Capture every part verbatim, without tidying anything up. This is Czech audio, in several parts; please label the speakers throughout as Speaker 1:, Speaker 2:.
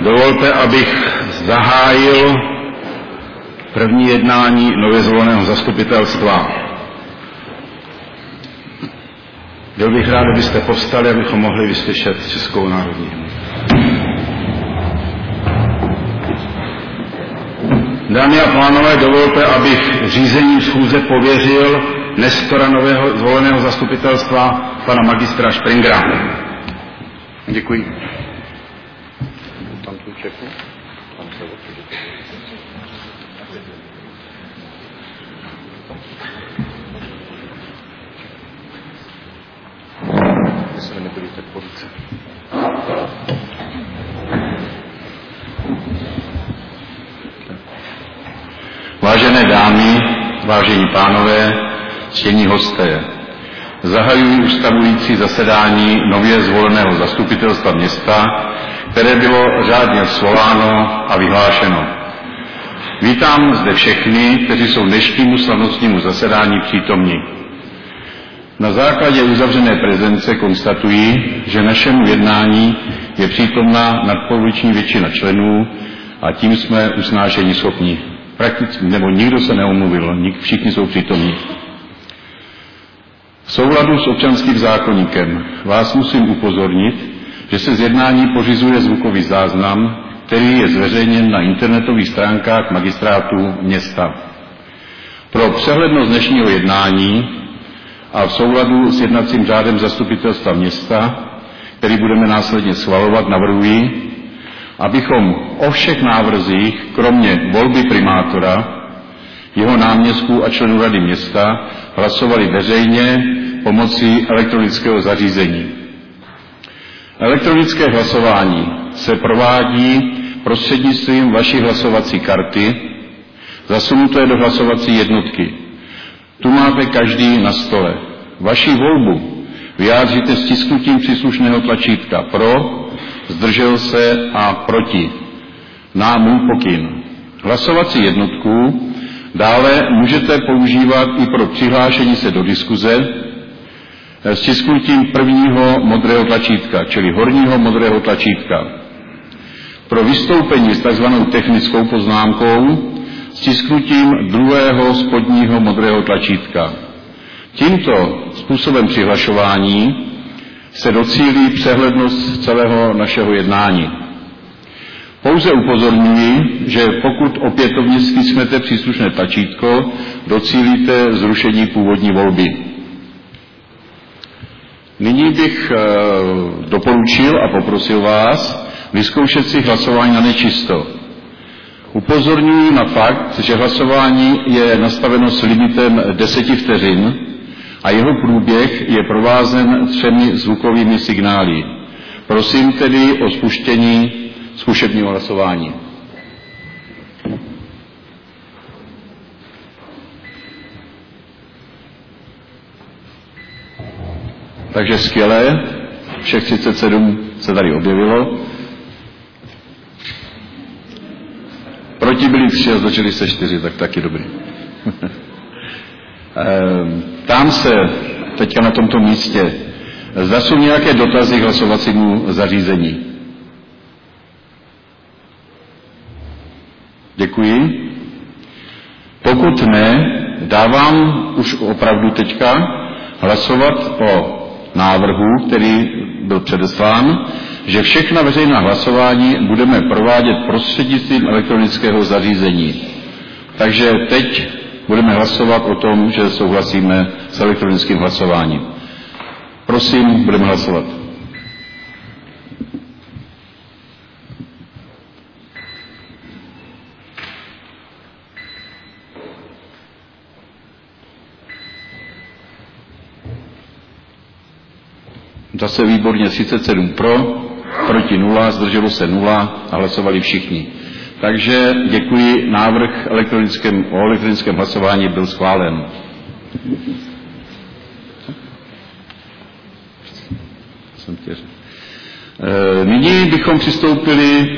Speaker 1: Dovolte, abych zahájil první jednání nově zvoleného zastupitelstva. Byl bych rád, abyste povstali, abychom mohli vyslyšet Českou národní hymnu. Dámy a pánové, dovolte, abych řízením schůze pověřil nestora nového zvoleného zastupitelstva, pana magistra Špringera. Děkuji. Tam tu čeku. Tam se odpůjde. Jestli nebyli tak police. Vážené dámy, vážení pánové, ctění hosté, zahajuji ustavující zasedání nově zvoleného zastupitelstva města, které bylo řádně svoláno a vyhlášeno. Vítám zde všechny, kteří jsou dnešnímu slavnostnímu zasedání přítomni. Na základě uzavřené prezence konstatuji, že našemu jednání je přítomná nadpoloviční většina členů a tím jsme usnášení schopni. Prakticky, nebo nikdo se neomluvil, všichni jsou přítomní. V souladu s občanským zákoníkem vás musím upozornit, že se z jednání pořizuje zvukový záznam, který je zveřejněn na internetových stránkách magistrátu města. Pro přehlednost dnešního jednání a v souladu s jednacím řádem zastupitelstva města, který budeme následně schvalovat, navrhuji, abychom o všech návrzích, kromě volby primátora, jeho náměstků a členů rady města, hlasovali veřejně pomocí elektronického zařízení. Elektronické hlasování se provádí prostřednictvím vaší hlasovací karty, zasunuté do hlasovací jednotky. Tu máte každý na stole. Vaši volbu vyjádříte stisknutím příslušného tlačítka pro, zdržel se a proti. Na můj pokyn. Hlasovací jednotku dále můžete používat i pro přihlášení se do diskuze s stisknutím prvního modrého tlačítka, čili horního modrého tlačítka. Pro vystoupení s tzv. Technickou poznámkou stisknutím druhého spodního modrého tlačítka. Tímto způsobem přihlašování se docílí přehlednost celého našeho jednání. Pouze upozorňuji, že pokud opětovně stisknete příslušné tlačítko, docílíte zrušení původní volby. Nyní bych e, doporučil a poprosil vás vyzkoušet si hlasování na nečisto. Upozorňuji na fakt, že hlasování je nastaveno s limitem deseti vteřin a jeho průběh je provázen třemi zvukovými signály. Prosím tedy o spuštění zkušebního hlasování. Takže skvělé, všech třicet sedm se tady objevilo. Proti byli tři a zdrželi se čtyři, tak taky dobrý. Ptám se teďka na tomto místě, zda jsou nějaké dotazy k hlasovacímu zařízení. Děkuji. Pokud ne, dávám už opravdu teďka hlasovat o návrhu, který byl předeslán, že všechna veřejná hlasování budeme provádět prostřednictvím elektronického zařízení. Takže teď budeme hlasovat o tom, že souhlasíme s elektronickým hlasováním. Prosím, budeme hlasovat. Zase výborně třicet sedm pro, proti nula, zdrželo se nula a hlasovali všichni. Takže děkuji, návrh elektronickém, o elektronickém hlasování byl schválen. Nyní bychom přistoupili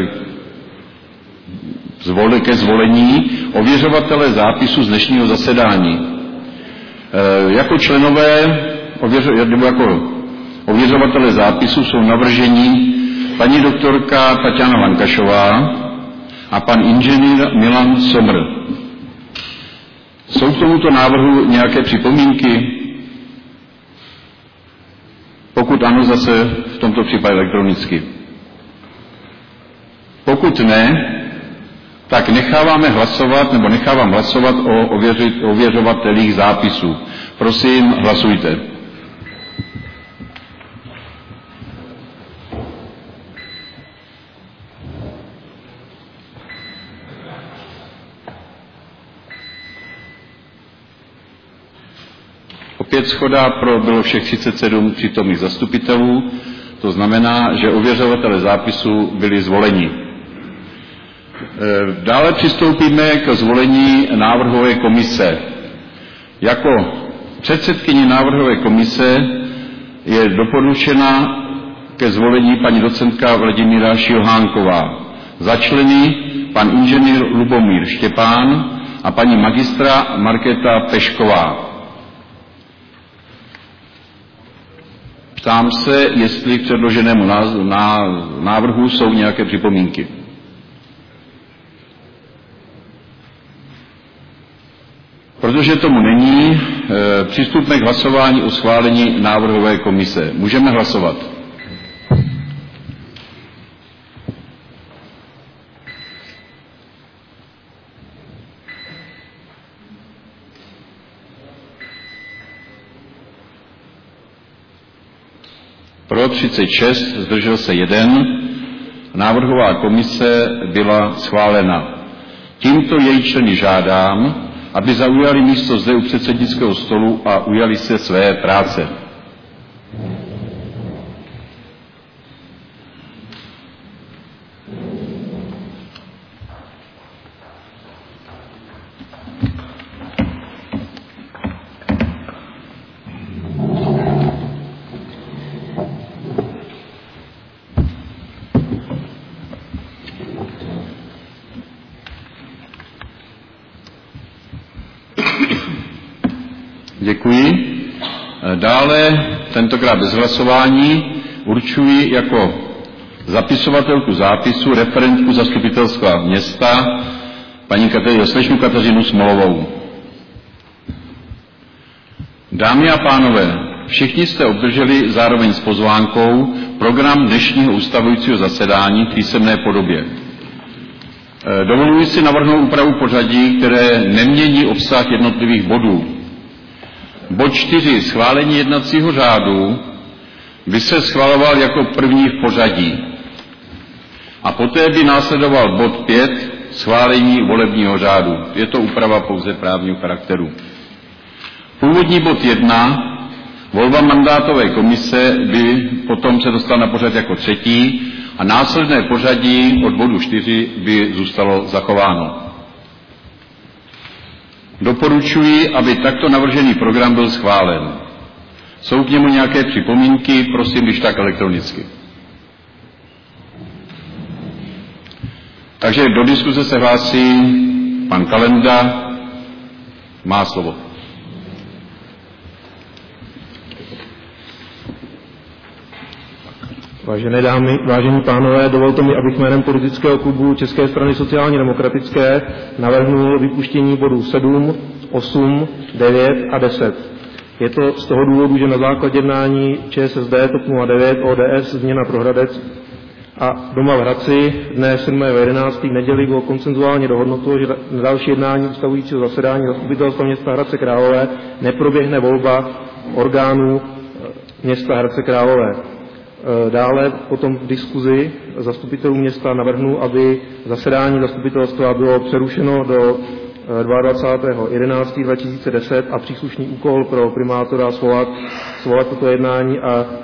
Speaker 1: ke zvolení ověřovatele zápisu z dnešního zasedání. Jako členové, nebo jako ověřovatele zápisu jsou navrženi paní doktorka Tatiana Lankašová a pan inženýr Milan Somr. Jsou k tomuto návrhu nějaké připomínky? Pokud ano, zase v tomto případě elektronicky. Pokud ne, tak necháváme hlasovat, nebo nechávám hlasovat o ověři, ověřovatelích zápisů. Prosím, hlasujte. Opět shoda, pro bylo všech třicet sedm přítomných zastupitelů, to znamená, že ověřovatele zápisu byli zvoleni. Dále přistoupíme k zvolení návrhové komise. Jako předsedkyně návrhové komise je doporučena ke zvolení paní docentka Vladimíra Šilhánková. Za členy pan inženýr Lubomír Štěpán a paní magistra Markéta Pešková. Ptám se, jestli k předloženému návrhu jsou nějaké připomínky. Protože tomu není, přistupme k hlasování o schválení návrhové komise. Můžeme hlasovat. Pro třicet šest, zdržel se jeden. Návrhová komise byla schválena. Tímto její členy žádám, aby zaujali místo zde u předsednického stolu a ujali se své práce. Děkuji. Dále, tentokrát bez hlasování, určuji jako zapisovatelku zápisu referentku zastupitelstva města paní Kateřinu, slečnu Kateřinu Smolovou. Dámy a pánové, všichni jste obdrželi zároveň s pozvánkou program dnešního ustavujícího zasedání v písemné podobě. Dovoluji si navrhnout úpravu pořadí, které nemění obsah jednotlivých bodů. Bod čtyři, schválení jednacího řádu, by se schvaloval jako první v pořadí. A poté by následoval bod pět, schválení volebního řádu. Je to úprava pouze právního charakteru. Původní bod jedna, volba mandátové komise, by potom se dostal na pořad jako třetí a následné pořadí od bodu čtyři by zůstalo zachováno. Doporučuji, aby takto navržený program byl schválen. Jsou k němu nějaké připomínky? Prosím, když tak elektronicky. Takže do diskuze se hlásí pan Kalenda. Má slovo.
Speaker 2: Vážené dámy, vážení pánové, dovolte mi, abych jménem politického klubu České strany sociálně demokratické navrhnul vypuštění bodů sedm, osm, devět a deset. Je to z toho důvodu, že na základě jednání ČSSD, TOP nula devět, O D S, Změna pro Hradec a Doma v Hradci dne sedmého jedenáctého v neděli bylo konsenzuálně dohodnuto, že na další jednání ustavujícího zasedání zastupitelstva města Hradce Králové neproběhne volba orgánů města Hradce Králové. Dále potom v diskuzi zastupitelů města navrhnu, aby zasedání zastupitelstva bylo přerušeno do dvacátého druhého jedenáctého dva tisíce deset a příslušný úkol pro primátora svolat, svolat toto jednání a, a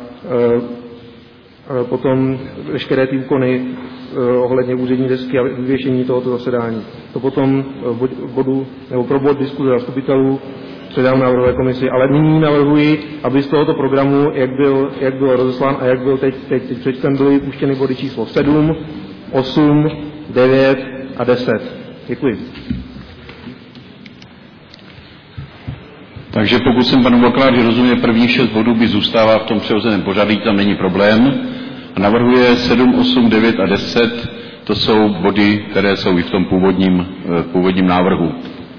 Speaker 2: potom veškeré ty úkony ohledně úřední desky a vyvěšení tohoto zasedání. To potom bodu, nebo pro bod diskuze zastupitelů předám návrhové komisi, ale nyní navrhuji, aby z tohoto programu, jak byl, jak byl rozeslán a jak byl teď, teď, teď přečten, byly puštěny body číslo sedm, osm, devět a deset. Děkuji.
Speaker 1: Takže pokud jsem panu Vokláři rozuměl, prvních šest bodů by zůstává v tom přirozeném pořadí, tam není problém. a navrhuje sedm, osm, devět a deset. To jsou body, které jsou i v tom původním, původním návrhu.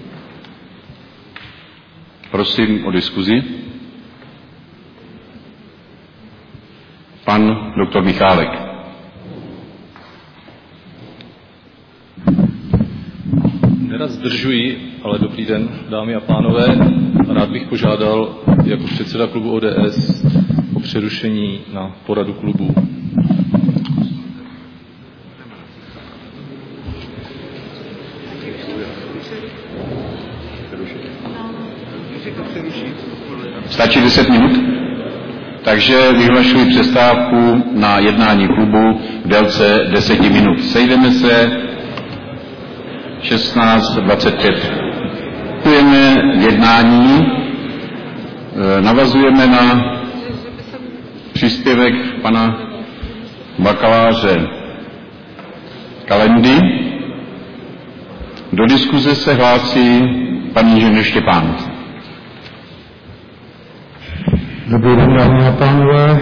Speaker 1: Prosím o diskuzi. Pan doktor Michálek.
Speaker 3: Nerad zdržuji, ale dobrý den, dámy a pánové. Rád bych požádal jako předseda klubu O D S o přerušení na poradu klubu.
Speaker 1: Stačí deset minut? Takže vyhlašuji přestávku na jednání klubu v délce deseti minut. Sejdeme se šestnáct dvacet pět. Děkujeme jednání, navazujeme na příspěvek pana bakaláře Kalendy. Do diskuze se hlásí pan inženýr Štěpán.
Speaker 4: Dobrý den, dámy a pánové.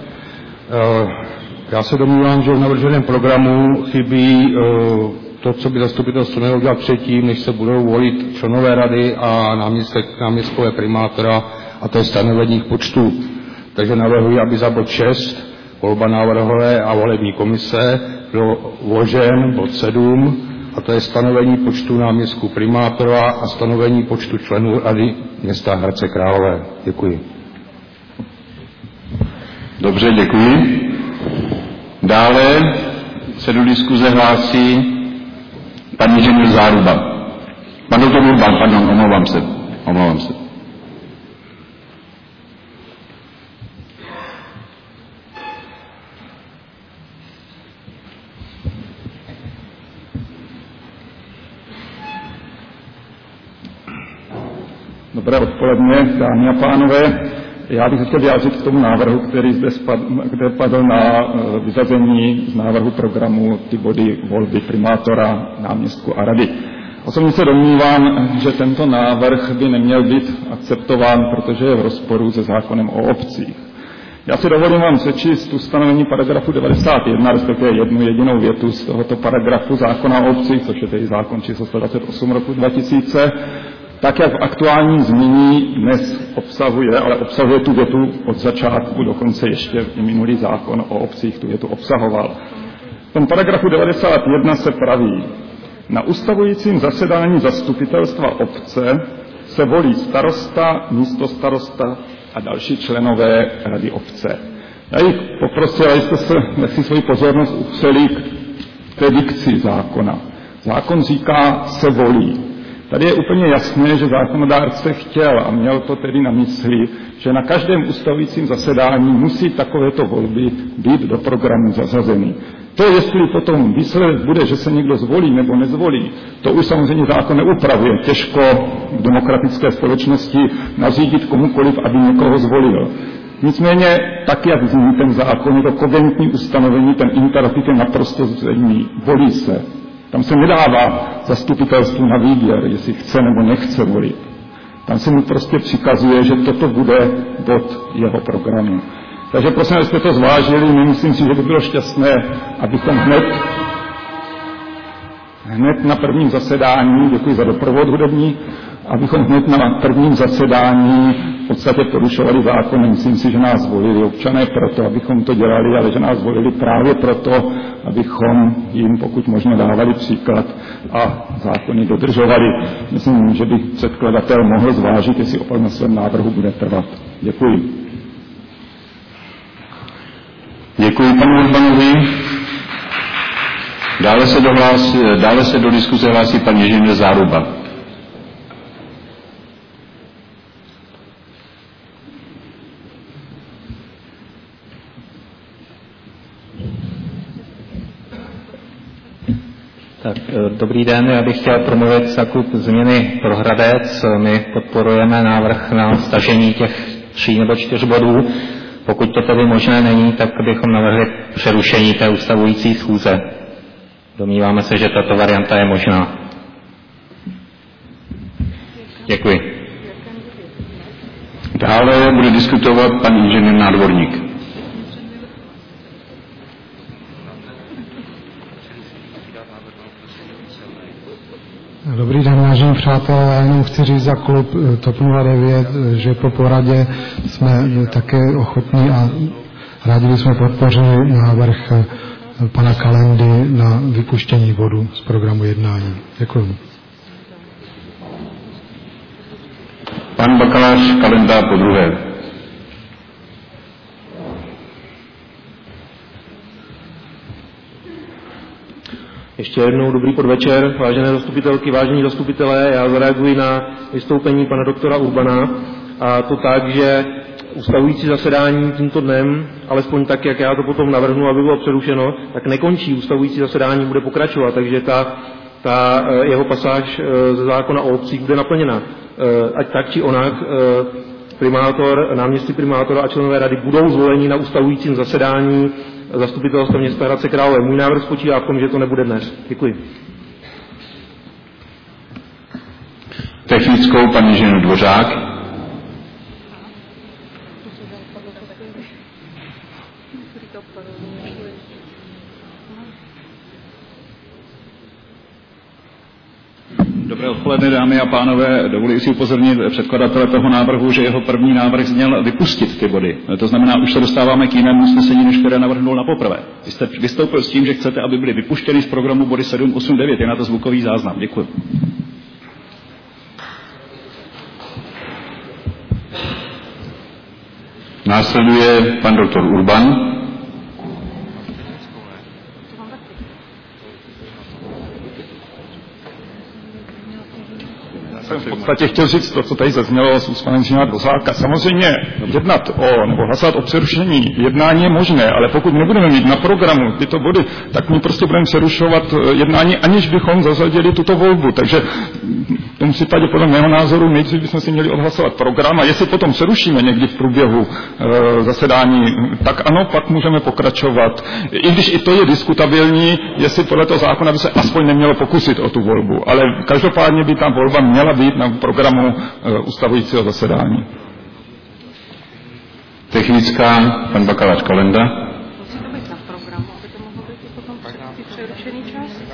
Speaker 4: Já se domnívám, že v navrženém programu chybí to, co by zastupitelstvo mělo dělat předtím, než se budou volit členové rady a náměstek, náměstkové primátora, a to je stanovení počtu. Takže navrhuji, aby za bod šest, volba návrhové a volební komise, byl vložen bod sedm, a to je stanovení počtu náměstků primátora a stanovení počtu členů rady města Hradce Králové. Děkuji.
Speaker 1: Dobře, děkuji. Dále se do diskuze hlásí pan inženýr Záruba. Pan doktor Urban, pardon, omlouvám se. Omlouvám se.
Speaker 5: Dobré odpoledne, dámy a pánové. Já bych chtěl vyjádřit k tomu návrhu, který zde spadl, kde padl na vyřazení z návrhu programu ty body volby primátora, náměstku a rady. Osobně se domnívám, že tento návrh by neměl být akceptován, protože je v rozporu se zákonem o obcích. Já si dovolím vám přečíst ustanovení paragrafu devadesát jedna, respektive jednu jedinou větu z tohoto paragrafu zákona o obcích, což je tedy zákon číslo sto dvacet osm roku dva tisíce, tak jak v aktuálním znění dnes obsahuje, ale obsahuje tu větu od začátku, dokonce ještě i minulý zákon o obcích tu větu obsahoval. V tom paragrafu devadesát jedna se praví: na ustavujícím zasedání zastupitelstva obce se volí starosta, místostarosta a další členové rady obce. Já jich poprosil, abyste se nechci svoji pozornost upřeli k té dikci zákona. Zákon říká se volí. Tady je úplně jasné, že zákonodárce chtěl a měl to tedy na mysli, že na každém ustavujícím zasedání musí takovéto volby být do programu zařazeny. To, jestli potom výsledek bude, že se někdo zvolí nebo nezvolí, to už samozřejmě zákon neupravuje. Těžko v demokratické společnosti nařídit komukoliv, aby někoho zvolil. Nicméně, tak jak zní ten zákon, je to kogentní ustanovení, ten imperativ je naprosto zřejmý. Volí se. Tam se nedává zastupitelstvu na výběr, jestli chce nebo nechce volit. Tam se mu prostě přikazuje, že toto bude bod jeho programu. Takže prosím, abyste to zvážili, nemyslím si, že by bylo šťastné, abychom hned, hned na prvním zasedání, děkuji za doprovod hudební, abychom hned na prvním zasedání v podstatě porušovali zákon. Myslím si, že nás volili občané proto, abychom to dělali, ale že nás volili právě proto, abychom jim pokud možno dávali příklad a zákony dodržovali. Myslím, že by předkladatel mohl zvážit, jestli opak na svém návrhu bude trvat. Děkuji.
Speaker 1: Děkuji panu Urbanovi. Dále se, dohlásí, dále se do diskuze hlásí pan inženýr Záruba.
Speaker 6: Tak, dobrý den, já bych chtěl promluvit za klub Změny pro Hradec. My podporujeme návrh na stažení těch tří nebo čtyř bodů. Pokud to tedy možné není, tak bychom navrhli přerušení té ustavující schůze. Domníváme se, že tato varianta je možná. Děkuji.
Speaker 1: Dále bude diskutovat pan inženýr Nádvorník.
Speaker 7: Dobrý den, vážení přátelé, já jenom chci říct za klub TOP nula devět, že po poradě jsme také ochotní a rádi bychom podpořili návrh pana Kalendy na vypuštění bodu z programu jednání. Děkuji.
Speaker 1: Pan bakalář Kalenda po druhé.
Speaker 2: Ještě jednou dobrý podvečer, vážené zastupitelky, vážení zastupitelé. Já zareaguji na vystoupení pana doktora Urbana, a to tak, že ustavující zasedání tímto dnem, alespoň tak, jak já to potom navrhnu, aby bylo přerušeno, tak nekončí. Ustavující zasedání bude pokračovat, takže ta, ta jeho pasáž ze zákona o obcích bude naplněna. Ať tak či onak, primátor, náměstci primátora a členové rady budou zvoleni na ustavujícím zasedání zastupitelstva města Hradce Králové. Můj návrh spočívá v tom, že to nebude dnes. Děkuji.
Speaker 1: Technickou pan inženýr Dvořák.
Speaker 8: Dobré odpoledne, dámy a pánové. Dovolím si upozornit předkladatele toho návrhu, že jeho první návrh zněl vypustit ty body. To znamená, už se dostáváme k jinému usnesení, než které navrhnul na poprvé. Vy jste vystoupil s tím, že chcete, aby byly vypuštěny z programu body sedm, osm, devět. Je na to zvukový záznam. Děkuji.
Speaker 1: Následuje pan doktor Urban.
Speaker 5: Jsem v podstatě chtěl říct to, co tady zaznělo z úst pana inženýra Dvořáka. Samozřejmě jednat o, nebo hlasovat o přerušení jednání je možné, ale pokud nebudeme mít na programu tyto body, tak my prostě budeme přerušovat jednání, aniž bychom zařadili tuto volbu. Takže v tom případě podle mého názoru nejdřív bychom si měli odhlasovat program a jestli potom přerušíme někdy v průběhu e, zasedání, tak ano, pak můžeme pokračovat. I když i to je diskutabilní, jestli podle toho zákona by se aspoň nemělo pokusit o tu volbu, ale každopádně by ta volba měla být na programu uh, ustavujícího zasedání.
Speaker 1: Technická, pan bakalář Kalenda.
Speaker 9: Musí to být na programu, aby to mohlo být i potom přerušený čas.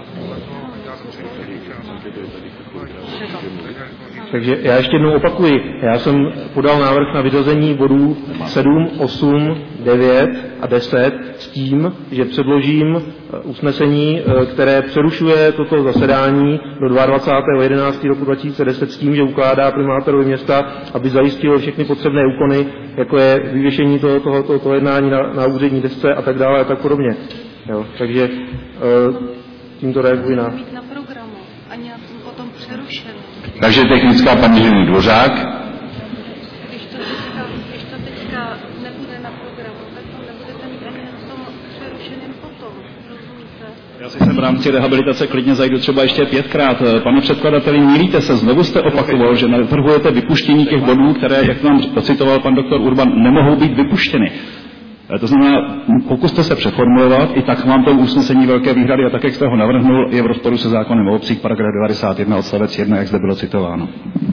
Speaker 2: Takže já ještě jednou opakuji, já jsem podal návrh na vyřazení bodů sedm, osm, devět a deset s tím, že předložím usnesení, které přerušuje toto zasedání do dvacátého druhého jedenáctého roku dva tisíce deset s tím, že ukládá primátorovi města, aby zajistil všechny potřebné úkony, jako je vyvěšení toho, toho, toho, toho jednání na, na úřední desce a tak dále a tak podobně. Jo, takže tímto reaguji na...
Speaker 9: na programu a nějak potom přerušen.
Speaker 1: Takže technická pan inženýr Dvořák.
Speaker 9: Když to teďka, když to teďka nebude na programu, tak to nebudete mít ani na tom přerušeným potom, rozumíte?
Speaker 8: Já si sem v rámci rehabilitace klidně zajdu třeba ještě pětkrát. Pane předkladateli, mýlíte se, znovu jste opakoval, že navrhujete vypuštění těch bodů, které, jak nám ocitoval pan doktor Urban, nemohou být vypuštěny. To znamená, pokuste se přeformulovat, i tak mám to usnesení velké výhrady a tak, jak jste ho navrhnul, je v rozporu se zákonem o obcích, paragraf devadesát jedna odstavec jedna, jak zde bylo citováno.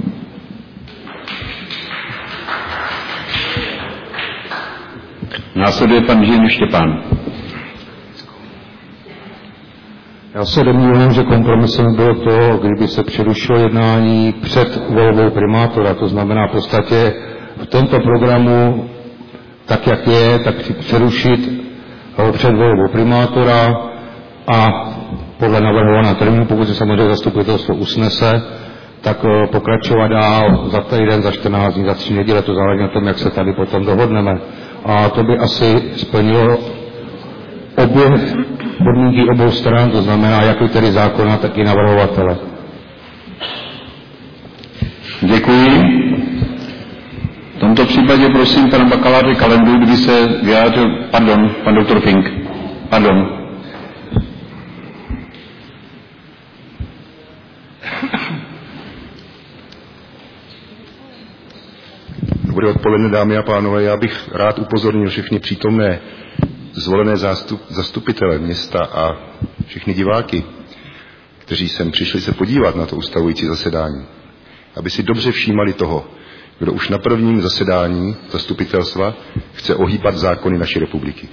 Speaker 1: Následuje pan inženýr Štěpán.
Speaker 4: Já se domnívám, že kompromisem bylo to, kdyby se přerušilo jednání před volbou primátora, to znamená v podstatě v tomto programu tak, jak je, tak přerušit před volbou primátora a podle navrhovaného termínu, pokud se samozřejmě zastupitelstvo usnese, tak pokračovat dál za týden, za čtrnáct dní, za tři neděle, to záleží na tom, jak se tady potom dohodneme. A to by asi splnilo obě podmínky obou stran, to znamená jak litery zákona, tak i navrhovatele.
Speaker 1: Děkuji. V tomto případě prosím pana bakaláře Kalendu, kdyby se vyjádřil, pardon, pan doktor Fink, pardon.
Speaker 10: Dobré odpoledne, dámy a pánové. Já bych rád upozornil všechny přítomné zvolené zástup, zastupitele města a všechny diváky, kteří sem přišli se podívat na to ustavující zasedání, aby si dobře všímali toho, kdo už na prvním zasedání zastupitelstva chce ohýbat zákony naší republiky.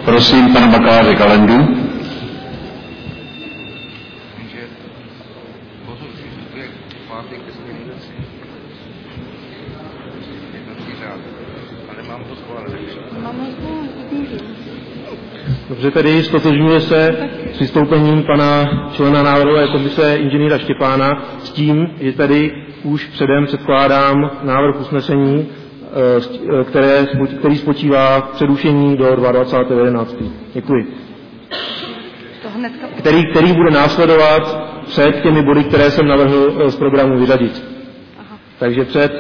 Speaker 1: Prosím pana bakaláře Kalendu.
Speaker 2: Dobře, tedy stotožňuje se s vystoupením pana člena návrhové komise inženýra Štěpána s tím, že tady už předem předkládám návrh usnesení, které, který spočívá v přerušení do dvacátého druhého jedenáctého Děkuji. Který, který bude následovat před těmi body, které jsem navrhl z programu vyřadit. Takže před...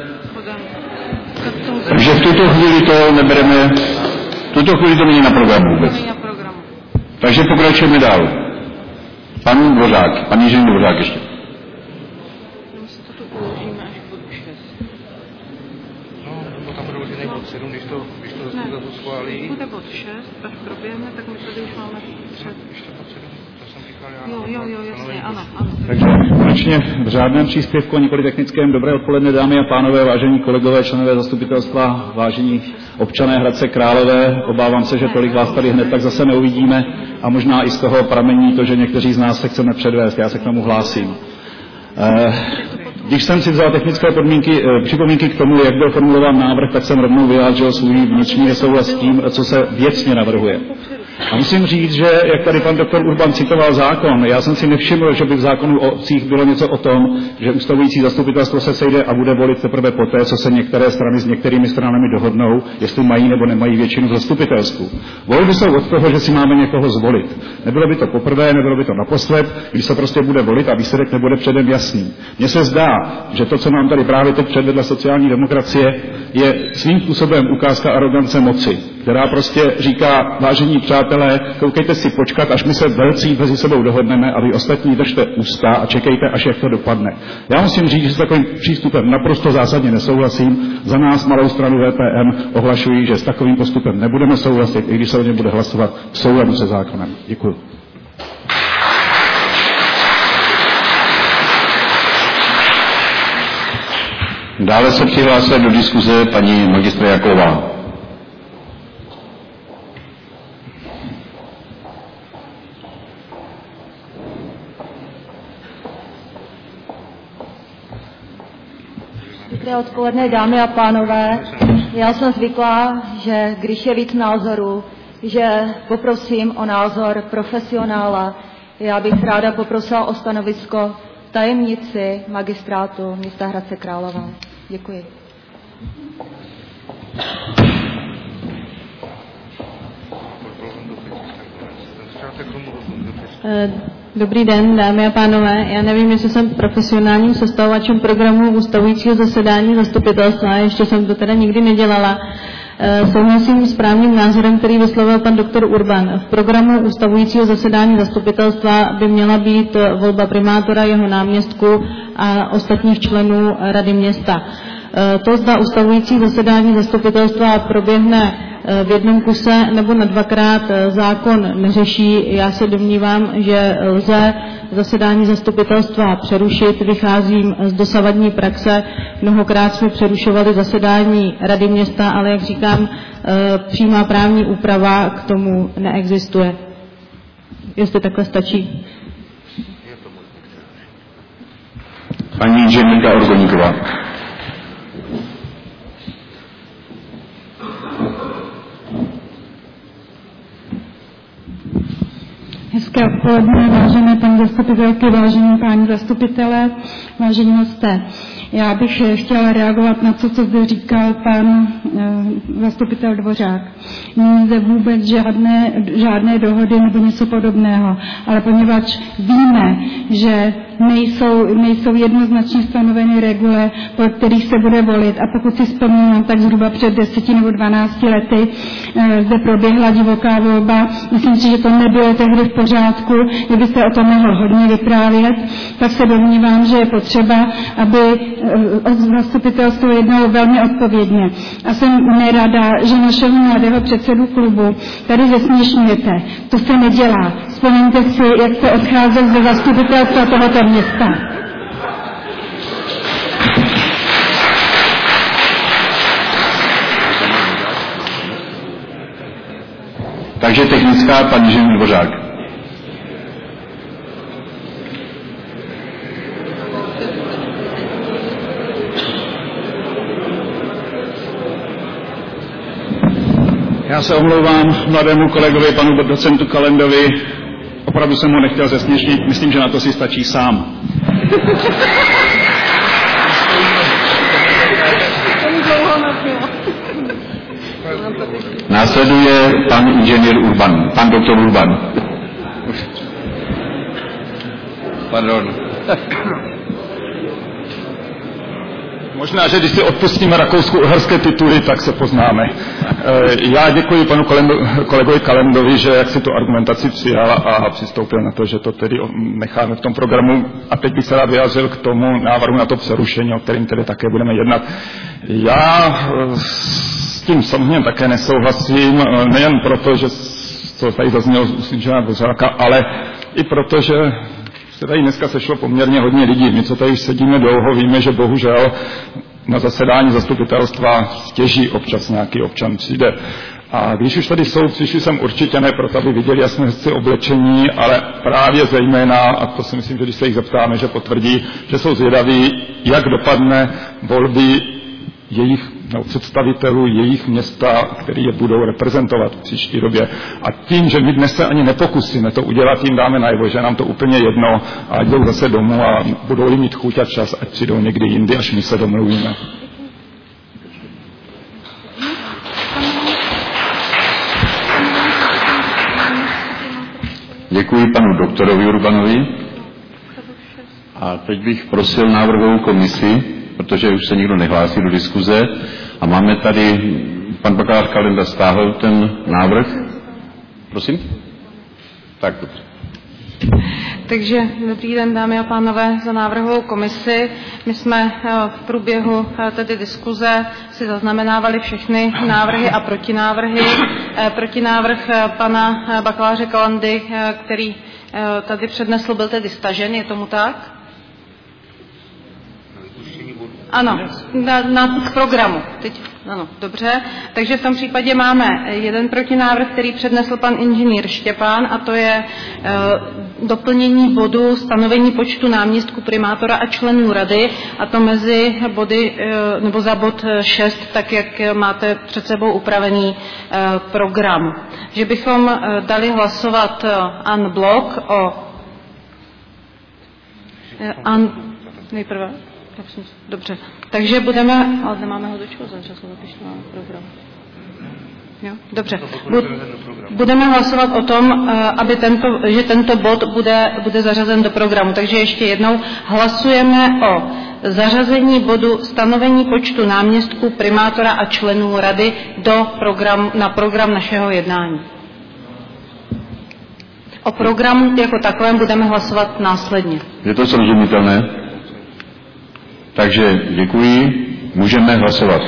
Speaker 1: Takže v tuto chvíli to nebereme, v tuto chvíli to není na programu vůbec. Takže pokračujeme dál. Pan Dvořák, pan inženýr Dvořák ještě.
Speaker 9: sedm, když to, když to zase schválí. Bude bod šest, až proběhne, tak my tady už máme před. Ještě bod sedm, to jsem říkal já. Jo, jo, jo, jasně, ano, ano.
Speaker 8: Takže konečně v řádném příspěvku a nikoli technickém. Dobré odpoledne, dámy a pánové, vážení kolegové, členové zastupitelstva, vážení občané Hradce Králové. Obávám se, že tolik vás tady hned tak zase neuvidíme a možná i z toho pramení to, že někteří z nás se chceme předvést. Já se k tomu hlásím. Eh, Když jsem si vzal technické podmínky, připomínky k tomu, jak byl formulován návrh, tak jsem rovnou vyjádřil svůj vnitřní nesouhlas s tím, co se věcně navrhuje. A musím říct, že jak tady pan doktor Urban citoval zákon, já jsem si nevšiml, že by v zákonu o obcích bylo něco o tom, že ustavující zastupitelstvo se sejde a bude volit teprve poté, co se některé strany s některými stranami dohodnou, jestli mají nebo nemají většinu v zastupitelstvu. Volby jsou od toho, že si máme někoho zvolit. Nebylo by to poprvé, nebylo by to naposled, když se prostě bude volit a výsledek nebude předem jasný. Mně se zdá, že to, co nám tady právě teď předvedla sociální demokracie, je svým způsobem ukázka arogance moci, která prostě říká, vážení přátelé, koukejte si počkat, až my se velcí mezi sebou dohodneme a vy ostatní držte ústa a čekejte, až jak to dopadne. Já musím říct, že s takovým přístupem naprosto zásadně nesouhlasím. Za nás, malou stranu V P M, ohlašují, že s takovým postupem nebudeme souhlasit, i když se o něm bude hlasovat v souladu se zákonem. Děkuji.
Speaker 1: Dále se přihlásila do diskuze paní magistra Jaková.
Speaker 11: Dobré odpoledne, dámy a pánové. Já jsem zvyklá, že když je víc názorů, že poprosím o názor profesionála. Já bych ráda poprosila o stanovisko tajemnici magistrátu města Hradce Králové. Děkuji.
Speaker 12: Dobrý den, dámy a pánové. Já nevím, jestli jsem profesionálním sestavovačem programu ustavujícího zasedání zastupitelstva, ještě jsem to teda nikdy nedělala. Souhlasím s právním názorem, který vyslovil pan doktor Urban. V programu ustavujícího zasedání zastupitelstva by měla být volba primátora, jeho náměstků a ostatních členů rady města. To, zda ustavující zasedání zastupitelstva proběhne v jednom kuse nebo na dvakrát, zákon neřeší. Já se domnívám, že lze zasedání zastupitelstva přerušit. Vycházím z dosavadní praxe. Mnohokrát jsme přerušovali zasedání rady města, ale jak říkám, přímá právní úprava k tomu neexistuje. Jestli takhle stačí.
Speaker 1: Paní inženýrka Orgoníková.
Speaker 13: Hezké odpoledne, vážené paní zastupitelky, vážení páni zastupitelé, vážení hosté. Já bych chtěla reagovat na to, co zde říkal pan e, zastupitel Dvořák. Není zde vůbec žádné, žádné dohody nebo něco podobného, ale poněvadž víme, že nejsou, nejsou jednoznačně stanoveny regule, po kterých se bude volit. A pokud si vzpomínám, tak zhruba před deseti nebo dvanácti lety e, zde proběhla divoká volba. Myslím si, že to nebylo tehdy v pořádku, kdyby se o tom mohl hodně vyprávět, tak se domnívám, že je potřeba, aby e, zastupitelstvo jednalo velmi odpovědně. A jsem nerada, že našeho mladého předsedu klubu tady zesměšňujete. To se nedělá. Vzpomeňte si, jak se odcházel ze zastupitelstva tohoto města.
Speaker 1: Takže technická, pan inženýr Dvořák.
Speaker 8: Já se omlouvám mladému kolegovi, panu docentu Kalendovi. Opravdu jsem ho nechtěl zesměšnit, myslím, že na to si stačí sám.
Speaker 1: Následuje pan inženýr Urban, pan doktor Urban.
Speaker 5: Pardon. Možná, že když si odpustíme rakousko-uherské tituly, tak se poznáme. Já děkuji panu kolegovi Kalendovi, že jak si tu argumentaci přijal a přistoupil na to, že to tedy necháme v tom programu. A teď bych se rád vyjádřil k tomu návrhu na to přerušení, o kterým tedy také budeme jednat. Já s tím samozřejmě také nesouhlasím, nejen proto, že to tady zaznělo z úst inženýra Dvořáka, ale i proto, že se tady dneska sešlo poměrně hodně lidí. My, co tady už sedíme dlouho, víme, že bohužel na zasedání zastupitelstva stěží občas nějaký občan přijde. A když už tady jsou, přišli jsem určitě ne proto, aby viděli jasné oblečení, ale právě zejména, a to si myslím, že když se jich zeptáme, že potvrdí, že jsou zvědaví, jak dopadne volby jejich no, představitelů jejich města, který je budou reprezentovat v příští době. A tím, že my dnes se ani nepokusíme to udělat, tím dáme najevo, že nám to úplně jedno a jdou zase domů a budou mít chuť a čas, ať přijdou někdy jindy, až my se domluvíme.
Speaker 1: Děkuji panu doktorovi Urbanovi. A teď bych prosil návrhovou komisi, protože už se nikdo nehlásí do diskuze. A máme tady, pan bakalář Kalenda stáhl ten návrh. Prosím? Tak, dobře.
Speaker 12: Takže dobrý den, dámy a pánové, za návrhovou komisi. My jsme v průběhu této diskuze si zaznamenávali všechny návrhy a protinávrhy. Protinávrh pana bakaláře Kalendy, který tady přednesl, byl tedy stažen, je tomu tak? Ano, na, na programu. Teď, ano, dobře. Takže v tom případě máme jeden protinávrh, který přednesl pan inženýr Štěpán, a to je e, doplnění bodu stanovení počtu náměstků primátora a členů rady, a to mezi body, e, nebo za bod šest, tak jak máte před sebou upravený e, program. Že bychom e, dali hlasovat en bloc o e, an, nejprve. Dobře, takže budeme, ale nemáme ho do čeho zařazovat, když máme program. Jo? Dobře, budeme hlasovat o tom, aby tento, že tento bod bude, bude zařazen do programu. Takže ještě jednou hlasujeme o zařazení bodu stanovení počtu náměstků primátora a členů rady do program, na program našeho jednání. O programu jako takovém budeme hlasovat následně.
Speaker 1: Je to srozumitelné? Takže děkuji, můžeme hlasovat.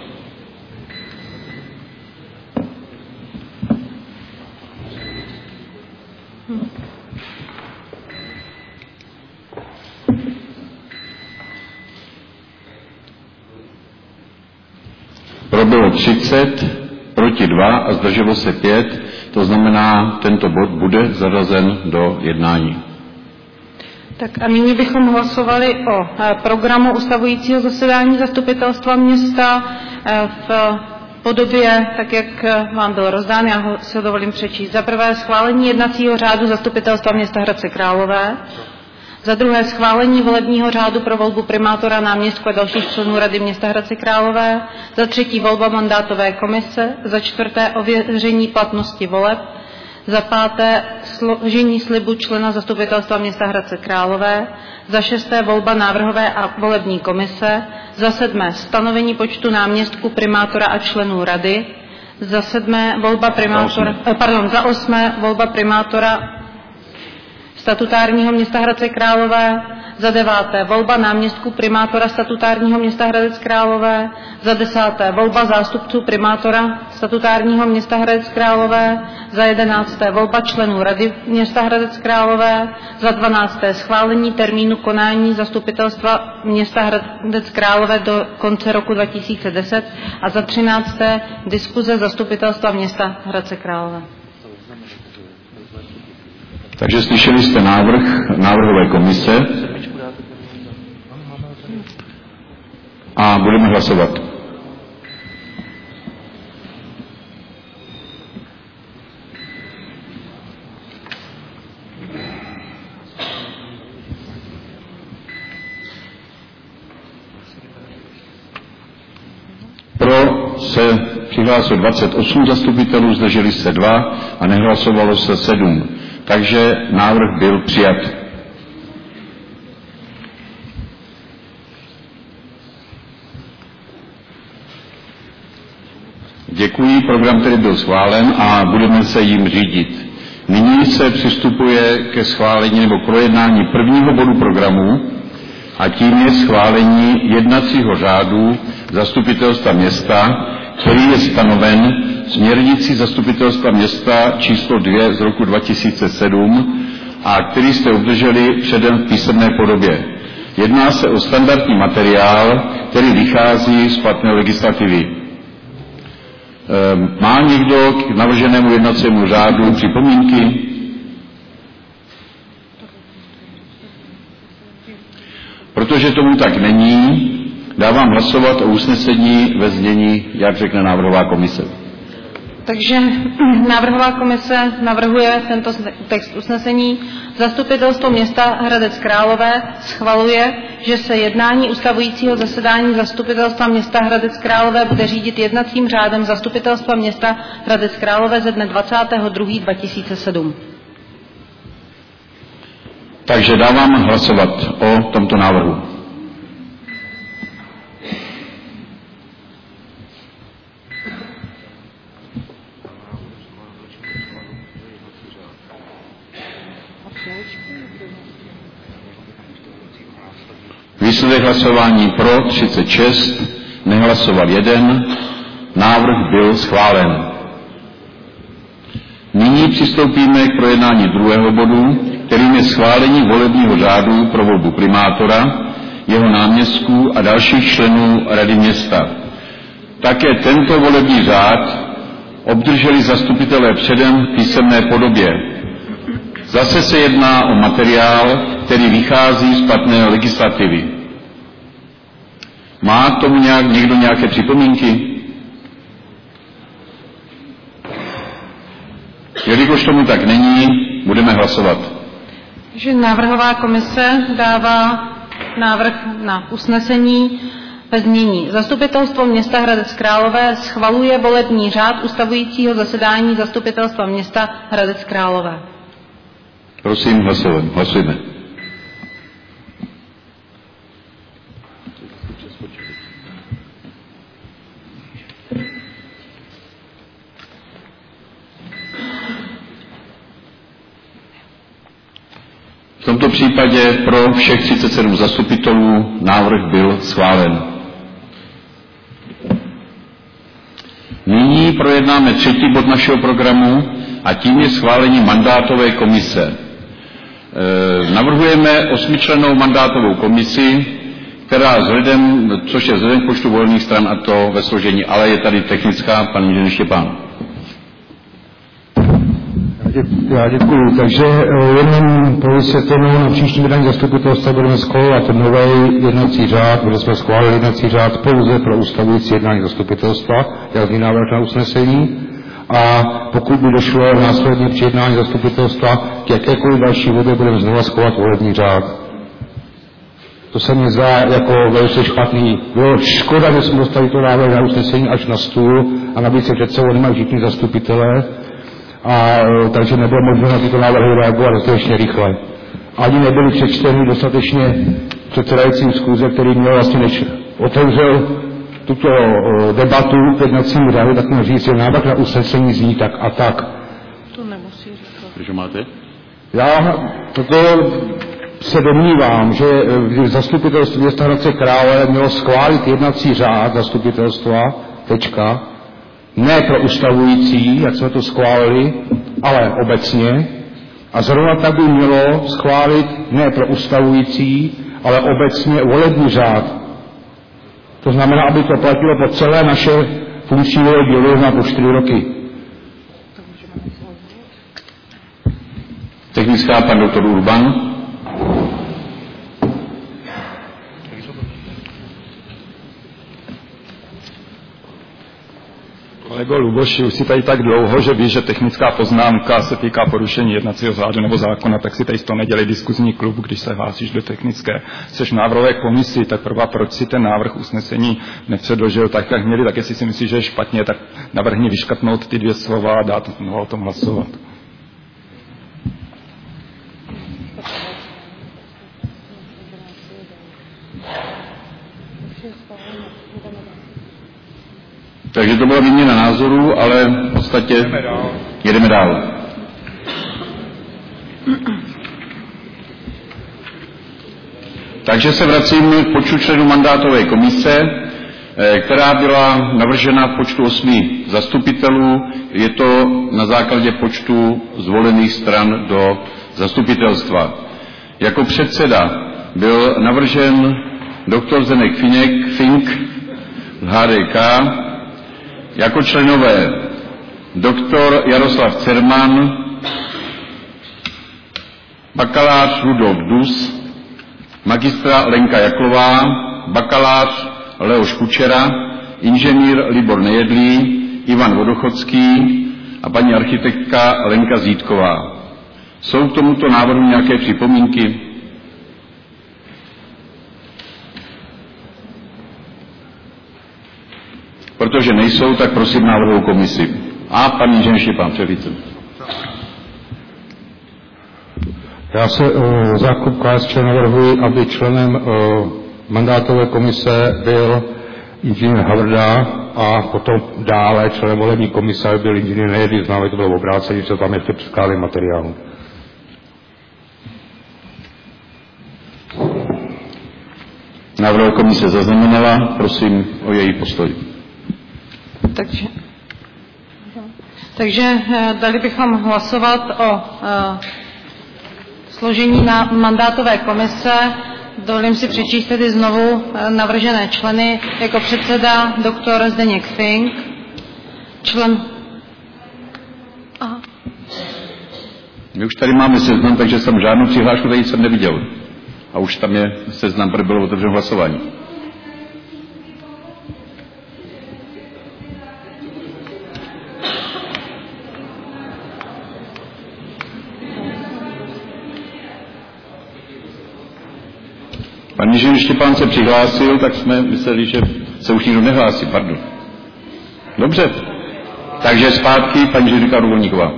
Speaker 1: Pro bylo třicet, proti dva a zdrželo se pět, to znamená, tento bod bude zařazen do jednání.
Speaker 12: Tak a nyní bychom hlasovali o programu ustavujícího zasedání zastupitelstva města v podobě, tak jak vám byl rozdán, já ho si dovolím přečíst. Za prvé schválení jednacího řádu zastupitelstva města Hradce Králové. Za druhé schválení volebního řádu pro volbu primátora, náměstků a dalších členů rady města Hradce Králové. Za třetí volba mandátové komise. Za čtvrté ověření platnosti voleb. Za páté složení slibu člena zastupitelstva města Hradce Králové. Za šesté volba návrhové a volební komise. Za sedmé stanovení počtu náměstků primátora a členů rady. Za sedmé volba primátora, pardon, za osmé volba primátora statutárního města Hradce Králové. Za deváté volba náměstků primátora statutárního města Hradec Králové. Za desáté volba zástupců primátora statutárního města Hradec Králové. Za jedenácté volba členů rady města Hradec Králové. Za dvanácté schválení termínu konání zastupitelstva města Hradec Králové do konce roku dva tisíce deset. A za třinácté diskuze zastupitelstva města Hradce Králové.
Speaker 1: Takže slyšeli jste návrh návrhové komise a budeme hlasovat. Pro se přihlásilo dvacet osm zastupitelů, zdrželi se dva a nehlasovalo se sedm. Takže návrh byl přijat. Děkuji, program tedy byl schválen a budeme se jím řídit. Nyní se přistupuje ke schválení nebo projednání prvního bodu programu a tím je schválení jednacího řádu zastupitelstva města, který je stanoven směrnicí zastupitelstva města číslo dvě z roku dva tisíce sedm a který jste obdrželi předem v písemné podobě. Jedná se o standardní materiál, který vychází z platné legislativy. Má někdo k navrženému jednacímu řádu připomínky? Protože tomu tak není, dávám hlasovat o usnesení ve znění, jak řekne návrhová komise.
Speaker 12: Takže návrhová komise navrhuje tento text usnesení. Zastupitelstvo města Hradec Králové schvaluje, že se jednání ustavujícího zasedání zastupitelstva města Hradec Králové bude řídit jednacím řádem zastupitelstva města Hradec Králové ze dne dvacátého druhého dva tisíce sedm.
Speaker 1: Takže dávám hlasovat o tomto návrhu. Výsledek hlasování pro třicet šest, nehlasoval jeden, návrh byl schválen. Nyní přistoupíme k projednání druhého bodu, kterým je schválení volebního řádu pro volbu primátora, jeho náměstků a dalších členů Rady města. Také tento volební řád obdrželi zastupitelé předem v písemné podobě. Zase se jedná o materiál, který vychází z platné legislativy. Má k tomu nějak, někdo nějaké připomínky? Jelikož tomu tak není, budeme hlasovat.
Speaker 12: Takže návrhová komise dává návrh na usnesení ve znění. Zastupitelstvo města Hradec Králové schvaluje volební řád ustavujícího zasedání zastupitelstva města Hradec Králové.
Speaker 1: Prosím, hlasujeme. hlasujeme. V tomto případě pro všech třicet sedm zastupitelů návrh byl schválen. Nyní projednáme třetí bod našeho programu a tím je schválení mandátové komise. E, navrhujeme osmičlennou mandátovou komisi, která vzhledem, což je vzhledem k počtu volných stran a to ve složení, ale je tady technická, pan inženýr Štěpán.
Speaker 4: Já děkuji. Takže jenom pro vysvětlenou, na příštím jednání zastupitelstva budeme schvalovat nový jednací řád, kde jsme schválili jednací řád pouze pro ustavující jednání zastupitelstva, jak zní návrh na usnesení. A pokud by došlo následně při jednání zastupitelstva k jakékoliv další volbě, budeme znovu schvalovat volební řád. To se mi zdá jako velice špatný. Bylo škoda, že jsme dostali to návrh na usnesení až na stůl a navíc se před sebou nemají všichni zastupitelé. A takže nebylo možné na tyto návrhy reagovat dostatečně rychle. Ani nebyly přečteny dostatečně předsedajícím schůze, který měl vlastně, než otevřel tuto debatu v jednacím řádu, tak můžu říct, že návrh na usnesení zní tak a tak.
Speaker 12: To nemusí říkat.
Speaker 1: Takže máte?
Speaker 4: Já toto se domnívám, že zastupitelstvo města Hradce Králové mělo schválit jednací řád zastupitelstva, tečka, ne pro ustavující, jak jsme to schválili, ale obecně. A zrovna tak by mělo schválit ne pro ustavující, ale obecně volební řád. To znamená, aby to platilo po celé naše funkční dílo na po čtyři roky.
Speaker 1: technická pan doktor Urban.
Speaker 5: Kolego Luboši, už si tady tak dlouho, že víš, že technická poznámka se týká porušení jednacího řádu nebo zákona, tak si tady z toho nedělej diskuzní klub, když se hlásíš do technické. Jsi v návrhové komisi, tak prvá, proč si ten návrh usnesení nepředložil tak, jak měli, tak jestli si myslíš, že je špatně, tak navrhni vyškrtnout ty dvě slova a dát no, o tom hlasovat.
Speaker 1: Takže to byla výměna názorů, ale v podstatě jedeme dál. Jedeme dál. Takže se vracím k počtu členů mandátové komise, která byla navržena v počtu osmi zastupitelů. Je to na základě počtu zvolených stran do zastupitelstva. Jako předseda byl navržen doktor Zdeněk Fink z H D K, jako členové doktor Jaroslav Cerman, bakalář Rudolf Dus, magistra Lenka Jaklová, bakalář Leoš Kučera, inženýr Libor Nejedlý, Ivan Vodochodský a paní architektka Lenka Zítková. Jsou k tomuto návrhu nějaké připomínky? Protože nejsou, tak prosím návrhovou komisi. A pan inženýr Štěpán Převice.
Speaker 4: Já se uh, za klub K S Č navrhuji, aby členem uh, mandátové komise byl inženýr Havrda a potom dále členem volební komise byl inženýr Nejedlý, známe, to bylo obráceně, co tam ještě předkládali materiálu.
Speaker 1: Návrhová komise zaznamenala, prosím o její postoj.
Speaker 12: Takže, takže dali bychom hlasovat o uh, složení na mandátové komise. Dovolím si přečíst tedy znovu uh, navržené členy. Jako předseda doktor Zdeněk Fink, člen... Aha.
Speaker 1: My už tady máme seznam, takže jsem žádnou přihlášku tady jsem neviděl. A už tam je seznam, protože bylo otevřeno hlasování. Pan inženýr Štěpán se přihlásil, tak jsme mysleli, že se už nikdo nehlásí, pardon. Dobře, takže zpátky paní inženýrka Ruvolníková.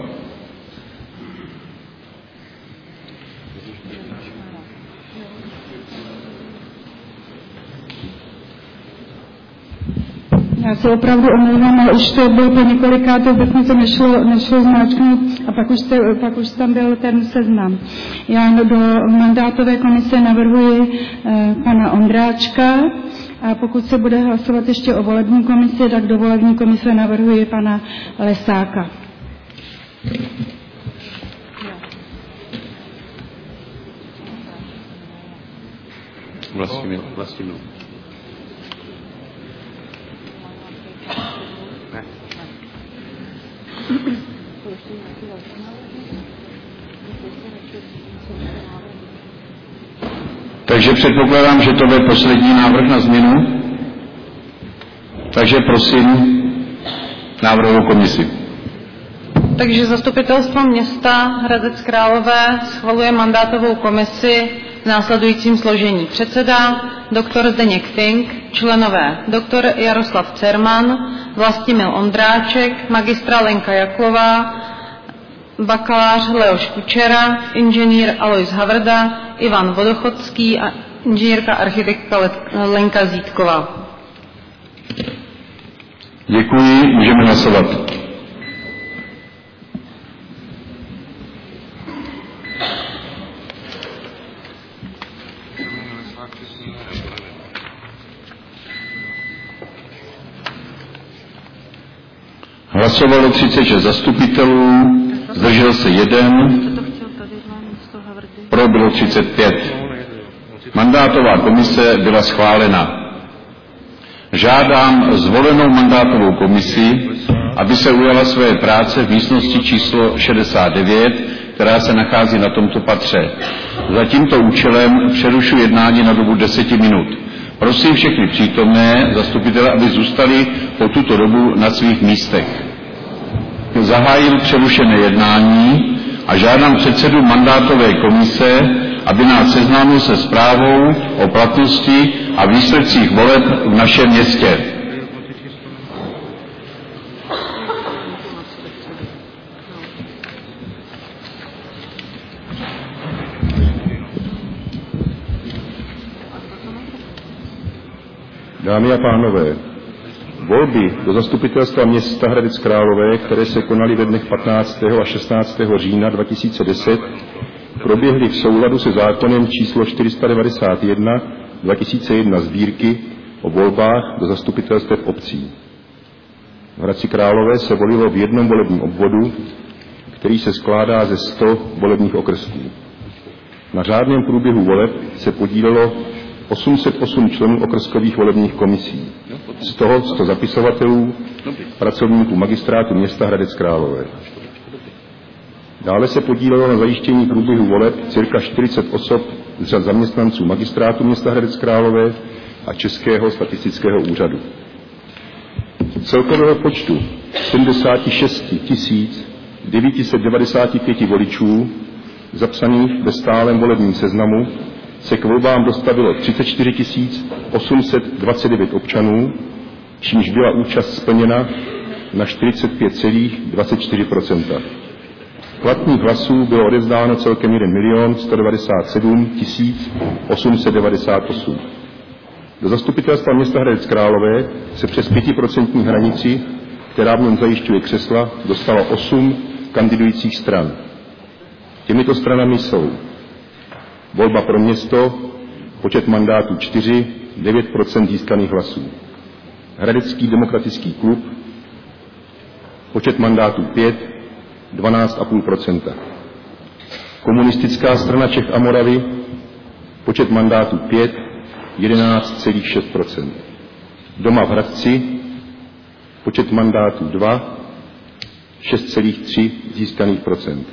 Speaker 13: Já se opravdu omlouvám, ale už to bylo po několikáté, vůbec mi to nešlo, nešlo zmáčknout a pak už, te, pak už tam byl ten seznam. Já do mandátové komise navrhuji eh, pana Ondráčka a pokud se bude hlasovat ještě o volební komisi, tak do volební komise navrhuji pana Lesáka.
Speaker 1: Vlastimil, Vlastimil. Takže předpokládám, že to bude poslední návrh na změnu. Takže prosím návrhovou komisi.
Speaker 12: Takže zastupitelstvo města Hradec Králové schvaluje mandátovou komisi v následujícím složení. Předseda doktor Zdeněk Fink, členové doktor Jaroslav Cerman, Vlastimil Ondráček, magistra Lenka Jaklová, bakalář Leoš Kučera, inženýr Alois Havrda, Ivan Vodochodský a inženýrka architektka Lenka Zítková.
Speaker 1: Děkuji, můžeme hlasovat. Hlasovalo třicet šest zastupitelů, zdržel se jeden, pro bylo třicet pět. Mandátová komise byla schválena. Žádám zvolenou mandátovou komisi, aby se ujala své práce v místnosti číslo šedesát devět, která se nachází na tomto patře. Za tímto účelem přerušuji jednání na dobu deseti minut. Prosím všechny přítomné zastupitele, aby zůstali po tuto dobu na svých místech. Zahájil přerušené jednání a žádám předsedu mandátové komise, aby nás seznámil se zprávou o platnosti a výsledcích voleb v našem městě.
Speaker 10: Dámy a pánové, volby do zastupitelstva města Hradec Králové, které se konaly ve dnech patnáctého a šestnáctého října dva tisíce deset, proběhly v souladu se zákonem číslo čtyři sta devadesát jedna dva tisíce jedna sbírky o volbách do zastupitelstev obcí. V Hradci Králové se volilo v jednom volebním obvodu, který se skládá ze sto volebních okrsků. Na řádném průběhu voleb se podílelo osm set osm členů okrskových volebních komisí, z toho sto zapisovatelů, pracovníků magistrátu města Hradec Králové. Dále se podílelo na zajištění průběhu voleb cirka čtyřicet osob z řad zaměstnanců magistrátu města Hradec Králové a Českého statistického úřadu. Z celkového počtu sedmdesát šest tisíc devět set devadesát pět voličů zapsaných ve stálem volebním seznamu se k volbám dostavilo třicet čtyři tisíc osm set dvacet devět občanů, čímž byla účast splněna na čtyřicet pět celá dvacet čtyři procenta. Platných hlasů bylo odevzdáno celkem jeden milion sto devadesát sedm tisíc osm set devadesát osm. Do zastupitelstva města Hradec Králové se přes pětiprocentní hranici, která v něm zajišťuje křesla, dostalo osm kandidujících stran. Těmito stranami jsou Volba pro město, počet mandátů čtyři, devět procent získaných hlasů. Hradecký demokratický klub, počet mandátů pět, dvanáct celá pět procenta. Komunistická strana Čech a Moravy, počet mandátů pět, jedenáct celá šest procenta. Doma v Hradci, počet mandátů dva, šest celá tři získaných procent.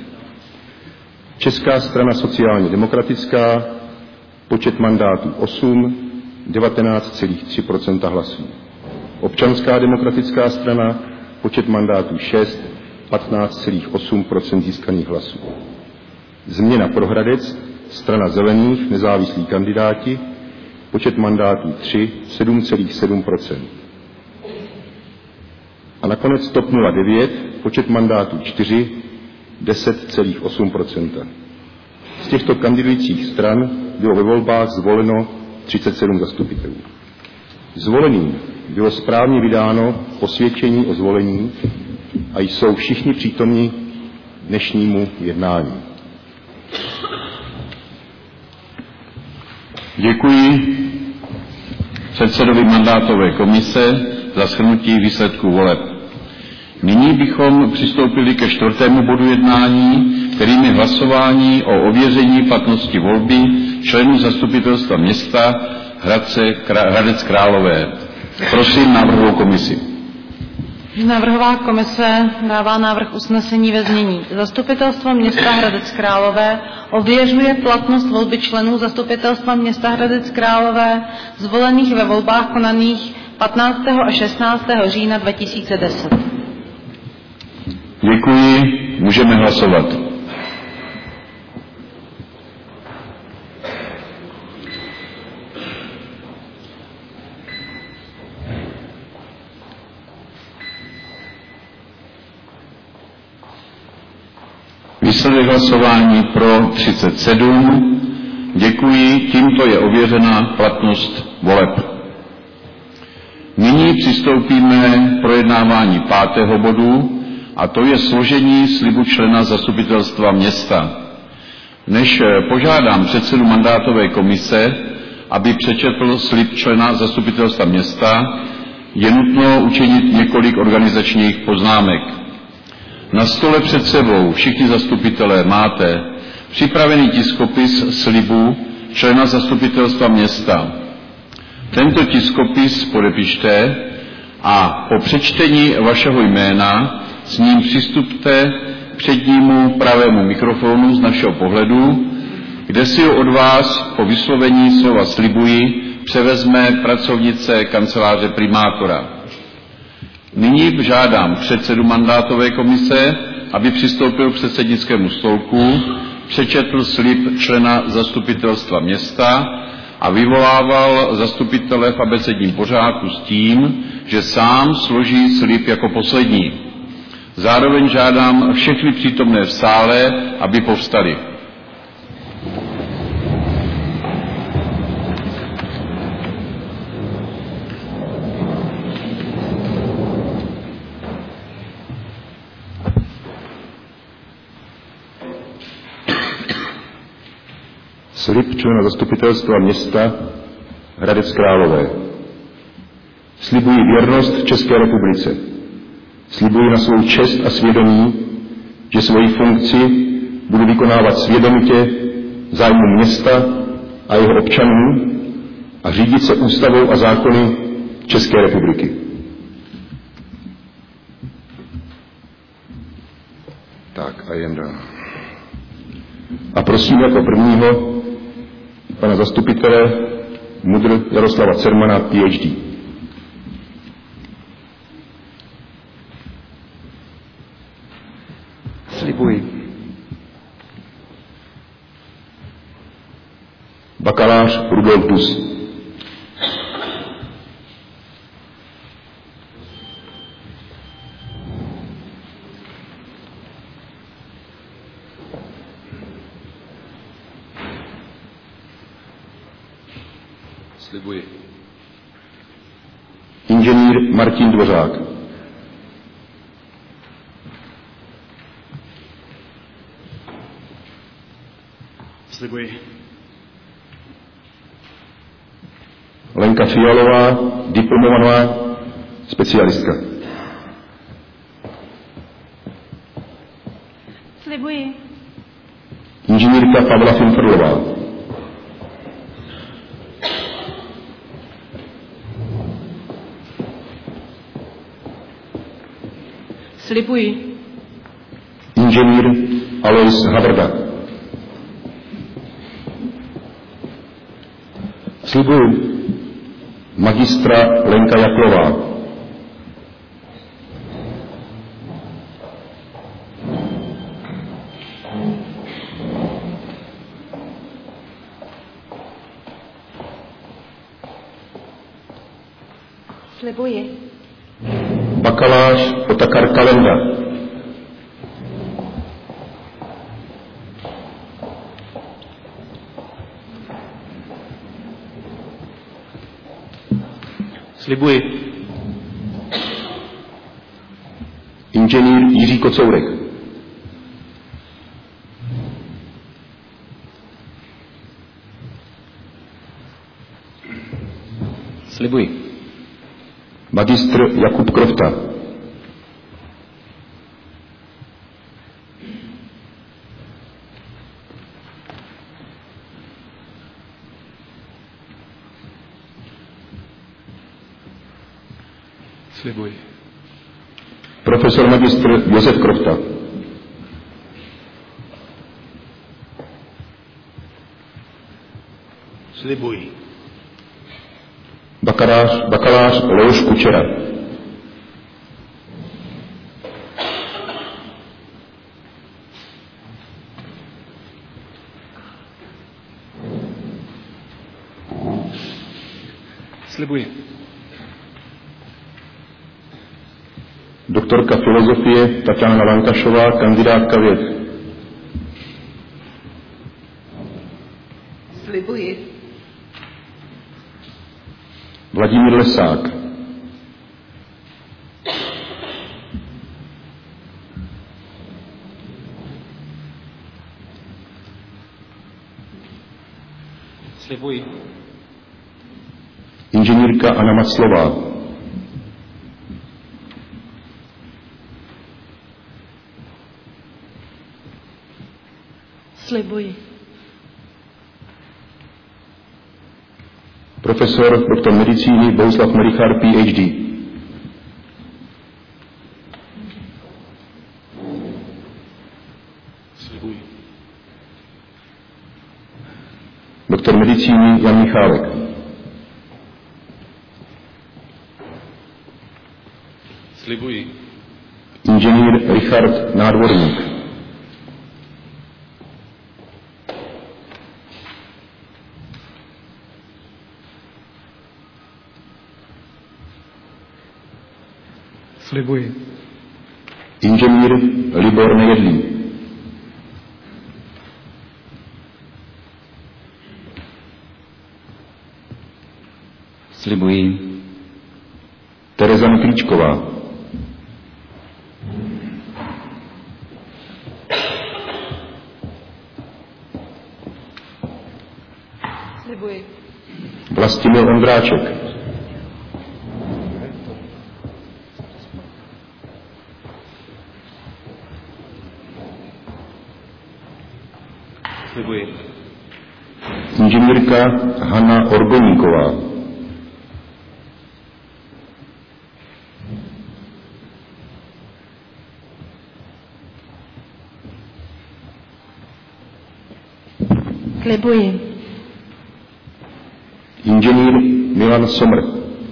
Speaker 10: Česká strana sociálně demokratická, počet mandátů osm, devatenáct celá tři procenta hlasů. Občanská demokratická strana, počet mandátů šest, patnáct celá osm procenta získaných hlasů. Změna pro Hradec, strana zelených, nezávislí kandidáti, počet mandátů tři, sedm celá sedm procenta. A nakonec TOP nula devět, počet mandátů čtyři, deset celá osm procenta. Z těchto kandidujících stran bylo ve volbách zvoleno třicet sedm zastupitelů. Zvoleným bylo správně vydáno osvědčení o zvolení a jsou všichni přítomni dnešnímu jednání.
Speaker 1: Děkuji předsedovi mandátové komise za shrnutí výsledků voleb. Nyní bychom přistoupili ke čtvrtému bodu jednání, kterým je hlasování o ověření platnosti volby členů zastupitelstva města Hradce, Hradec Králové. Prosím návrhovou komisi.
Speaker 12: Návrhová komise dává návrh usnesení ve znění. Zastupitelstvo města Hradec Králové ověřuje platnost volby členů zastupitelstva města Hradec Králové zvolených ve volbách konaných patnáctého a šestnáctého října dva tisíce deset.
Speaker 1: Děkuji, můžeme hlasovat. Výsledek hlasování pro třicet sedm. Děkuji, tímto je ověřena platnost voleb. Nyní přistoupíme k projednávání pátého bodu, a to je složení slibu člena zastupitelstva města. Než požádám předsedu mandátové komise, aby přečetl slib člena zastupitelstva města, je nutno učinit několik organizačních poznámek. Na stole před sebou všichni zastupitelé máte připravený tiskopis slibu člena zastupitelstva města. Tento tiskopis podepište a po přečtení vašeho jména s ním přistupte přednímu pravému mikrofonu z našeho pohledu, kde si ho od vás po vyslovení slova slibuji převezme pracovnice kanceláře primátora. Nyní žádám předsedu mandátové komise, aby přistoupil k předsednickému stolku, přečetl slib člena zastupitelstva města a vyvolával zastupitele v abecedním pořádku s tím, že sám složí slib jako poslední. Zároveň žádám všechny přítomné v sále, aby povstali.
Speaker 10: Slib člena zastupitelstva města Hradec Králové. Slibuji věrnost České republice. Slibuji na svou čest a svědomí, že svoji funkci budu vykonávat svědomitě v zájmu města a jeho občanů a řídit se ústavou a zákony České republiky. Tak a jen dál. A prosím jako prvního pana zastupitele MUDr. Jaroslava Cermana, P H D.
Speaker 14: Slibuji.
Speaker 10: Bakalář Rudolf Dus.
Speaker 14: Slibuji.
Speaker 10: Inženýr Martin Dvořák.
Speaker 14: Slibuji.
Speaker 10: Lenka Fialová, diplomovaná specialistka.
Speaker 9: Slibuji.
Speaker 10: Inženýrka Pavla Finfrlová.
Speaker 9: Slibuji.
Speaker 10: Inženýr Alois Havrda. Slibuji. Magistra Lenka Jaklová.
Speaker 9: Slibuji.
Speaker 10: Bakalář Otakar Kalenda.
Speaker 14: Slibuji.
Speaker 10: Inženýr Jiří Kocourek.
Speaker 14: Slibuji.
Speaker 10: Magistr Jakub Krofta.
Speaker 14: Slibuji.
Speaker 10: Profesor magistr Josef Krofta.
Speaker 14: Slibuji.
Speaker 10: Bakalář, bakalář Leoš Kučera.
Speaker 14: Slibuji.
Speaker 10: Doktorka filozofie Tatiana Lankašová, kandidátka věd.
Speaker 9: Slibuji.
Speaker 10: Vladimír Lesák.
Speaker 14: Slibuji.
Speaker 10: Inženýrka Anna Maclová.
Speaker 9: Slibuji.
Speaker 10: Profesor doktor medicíny Bohuslav Merichar, P H D. Doktor medicíny Jan Michálek.
Speaker 3: Slibuji.
Speaker 10: Inženýr Richard Nádvorník.
Speaker 14: Slibuji.
Speaker 10: Inženýr Libor Nejedlý.
Speaker 15: Slibuji.
Speaker 10: Tereza Miklíčková.
Speaker 9: Slibuji.
Speaker 10: Vlastimil Ondráček.
Speaker 3: Slibuji.
Speaker 10: Inženýrka Hana Orgoníková.
Speaker 11: Slibuji.
Speaker 10: Inženýr Milan Somr.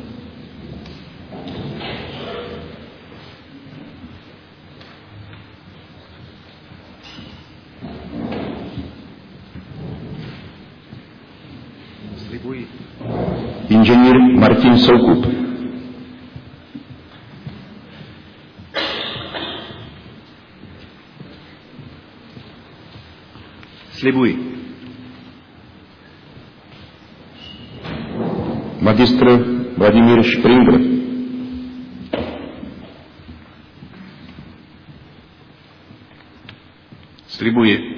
Speaker 3: Slibuji.
Speaker 10: Inženýr Martin Soukup.
Speaker 3: Slibuji.
Speaker 10: Magistr Vladimír Springer.
Speaker 1: Slibuji.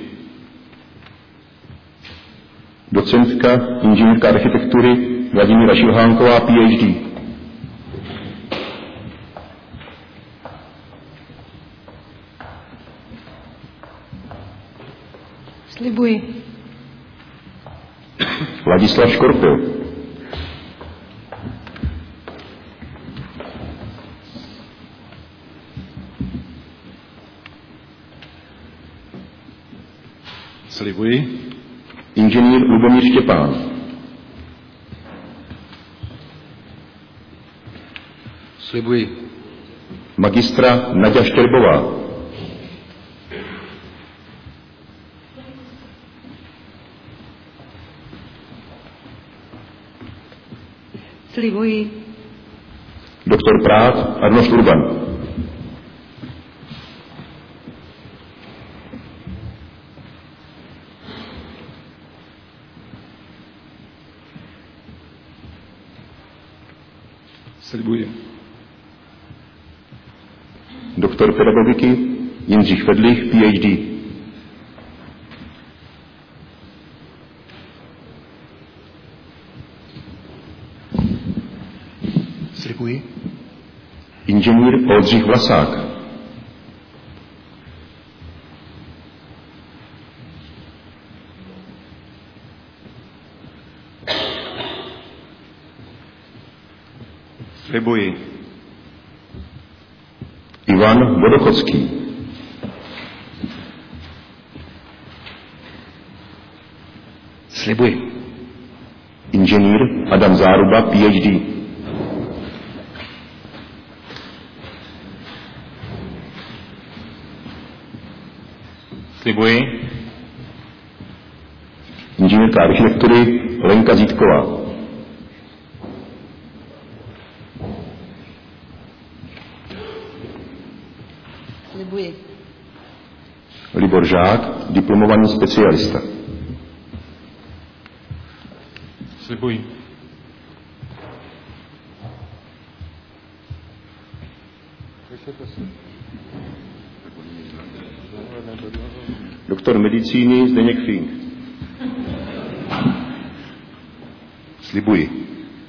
Speaker 10: Docentka inženýrka architektury Vladimíra Šilhánková, P H D.
Speaker 9: Slibuji.
Speaker 10: Ladislav Škorpil.
Speaker 1: Slibuji.
Speaker 10: Inženýr Lubomír Štěpán.
Speaker 3: Slibuji.
Speaker 10: Magistra Naďa Štěrbová.
Speaker 9: Slibuji.
Speaker 10: Doktor Prát Arnošt Urban.
Speaker 3: Slibuji.
Speaker 10: Doktor pedagogiky Jindřich Fedlich, P H D.
Speaker 3: Slibuji.
Speaker 10: Inženýr Oldřich Vlasák.
Speaker 1: Slibuji.
Speaker 10: Ivan Vodochodský.
Speaker 3: Slibuji.
Speaker 10: Inženýr Adam Záruba, P H D.
Speaker 1: Slibuji.
Speaker 10: Inženýrka architektury Lenka Zítková.
Speaker 9: Slibuji.
Speaker 10: Libor Žák, diplomovaný specialista.
Speaker 1: Slibuji.
Speaker 10: Doktor medicíny Zdeněk Fink.
Speaker 1: Slibuji.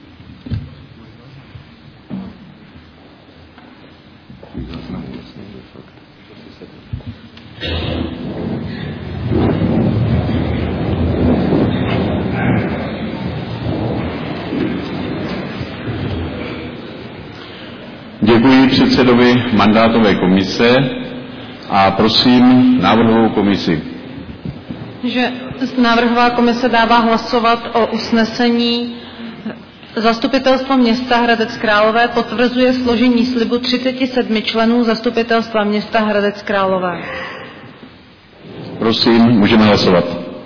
Speaker 1: Děkuji předsedovi mandátové komise a prosím návrhovou komisi.
Speaker 12: Že Návrhová komise dává hlasovat o usnesení. Zastupitelstvo města Hradec Králové potvrzuje složení slibu třiceti sedmi členů Zastupitelstva města Hradec Králové.
Speaker 1: Prosím, můžeme hlasovat.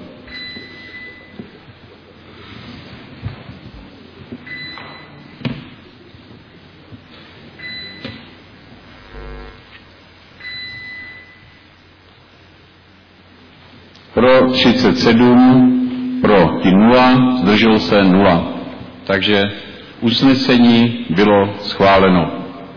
Speaker 1: Pro třicet sedm, proti nula, zdržel se nula. Takže usnesení bylo schváleno.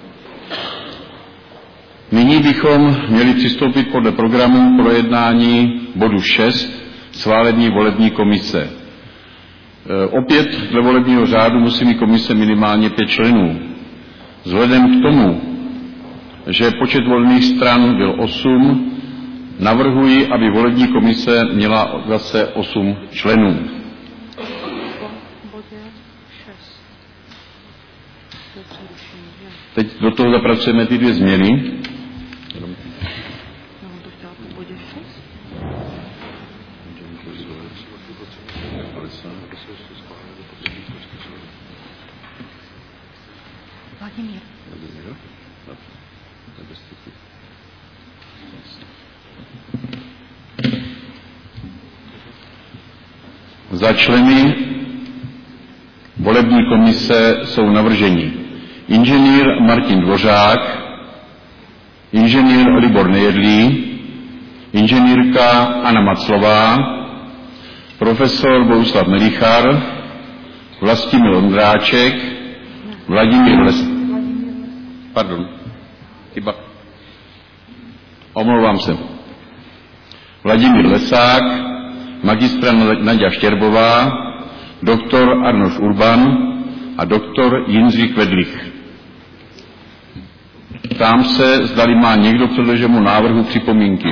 Speaker 1: Nyní bychom měli přistoupit podle programu k projednání bodu šest, schválení volební komise. E, opět dle volebního řádu musí mít komise minimálně pět členů. Vzhledem k tomu, že počet volebních stran byl osm, navrhuji, aby volební komise měla zase osm členů. Teď do toho zapracujeme ty dvě změny.
Speaker 9: Vladimír.
Speaker 1: Za členy volební komise jsou navrženi inženýr Martin Dvořák, inženýr Libor Nejedlý, inženýrka Anna Maclová, profesor Bohuslav Melichar, Vlastimil Ondráček, Vladimír Les... Pardon, chyba. Omlouvám se. Vladimír Lesák, magistra Naďa Štěrbová, doktor Arnoš Urban a doktor Jindřich Vedlich. Ptám se, zdali má někdo k předloženému návrhu připomínky.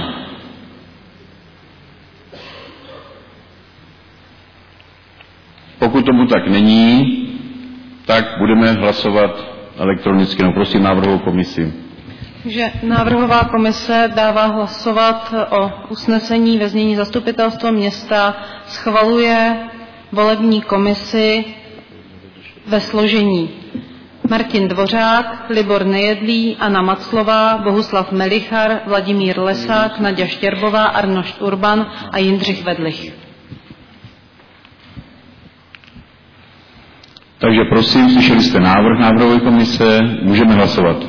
Speaker 1: Pokud tomu tak není, tak budeme hlasovat elektronicky. No, prosím návrhovou komisi.
Speaker 12: Takže návrhová komise dává hlasovat o usnesení ve znění zastupitelstvo města, schvaluje volební komisi ve složení Martin Dvořák, Libor Nejedlý, Anna Maclová, Bohuslav Melichar, Vladimír Lesák, Naďa Štěrbová, Arnoš Urban a Jindřich Vedlich.
Speaker 1: Takže prosím, slyšeli jste návrh návrhové komise, můžeme hlasovat.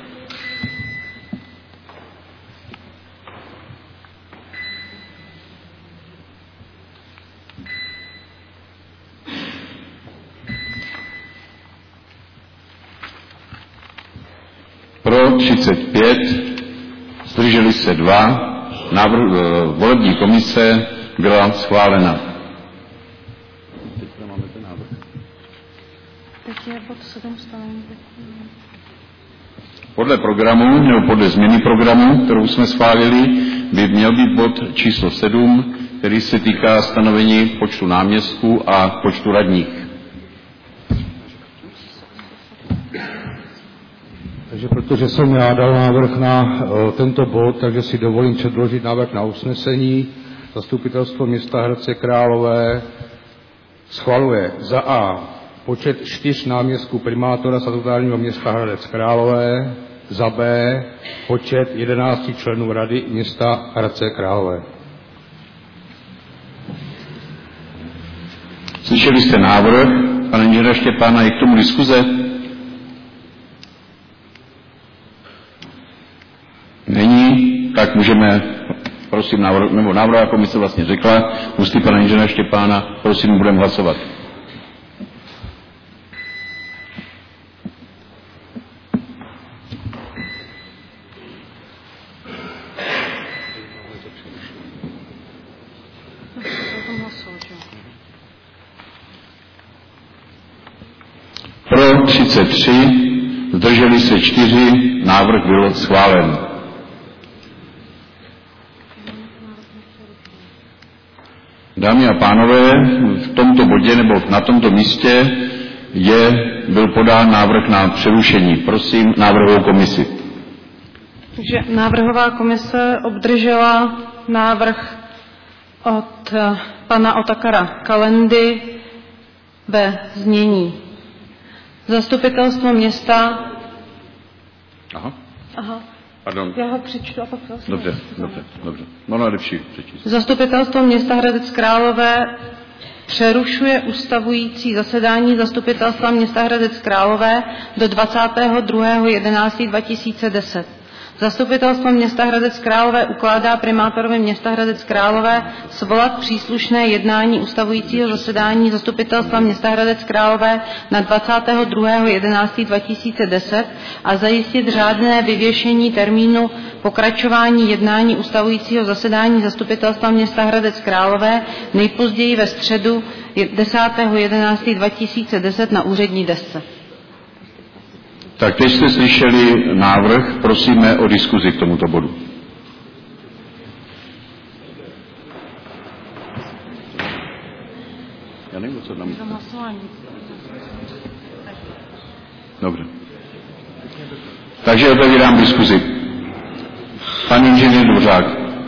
Speaker 1: Pro třicet pět, zdrželi se dva, návrh, volební komise byla schválena. Podle programu, nebo podle změny programu, kterou jsme schválili, by měl být bod číslo sedm, který se týká stanovení počtu náměstků a počtu radních.
Speaker 4: Takže protože jsem já dal návrh na uh, tento bod, takže si dovolím předložit návrh na usnesení. Zastupitelstvo města Hradce Králové schvaluje za A počet čtyř náměstků primátora statutárního města Hradec Králové, za B počet jedenácti členů rady města Hradce Králové.
Speaker 1: Slyšeli jste návrh, pane inženýra Štěpána, je k tomu diskuze? Není, tak můžeme, prosím, návrh, nebo návrhová komise vlastně řekla, ústy pana inženýra Štěpána, prosím, budeme hlasovat. Pro třicet tři, zdrželi se čtyři, návrh byl schválen. Dámy a pánové, v tomto bodě nebo na tomto místě je, byl podán návrh na přerušení. Prosím návrhovou komisi.
Speaker 12: Takže návrhová komise obdržela návrh od pana Otakara Kalendy ve znění. Zastupitelstvo města...
Speaker 1: Aha.
Speaker 12: Aha.
Speaker 1: Pardon.
Speaker 12: Já ho přečtu a pak vlastně...
Speaker 1: Dobře, dobře, dobře. No najlepší přečíst.
Speaker 12: Zastupitelstvo města Hradec Králové přerušuje ustavující zasedání Zastupitelstva města Hradec Králové do dvacátého druhého jedenáctého dva tisíce deset. Zastupitelstvo města Hradec Králové ukládá primátorovi města Hradec Králové svolat příslušné jednání ustavujícího zasedání Zastupitelstva města Hradec Králové na dvacátého druhého jedenáctého dva tisíce deset a zajistit řádné vyvěšení termínu pokračování jednání ustavujícího zasedání Zastupitelstva města Hradec Králové nejpozději ve středu desátého jedenáctého dva tisíce deset na úřední desce.
Speaker 1: Tak teď jste slyšeli návrh, prosíme o diskuzi k tomuto bodu. Já nevím, co tam... Dobře. Takže otevírám diskuzi. Pan inženýr Dvořák.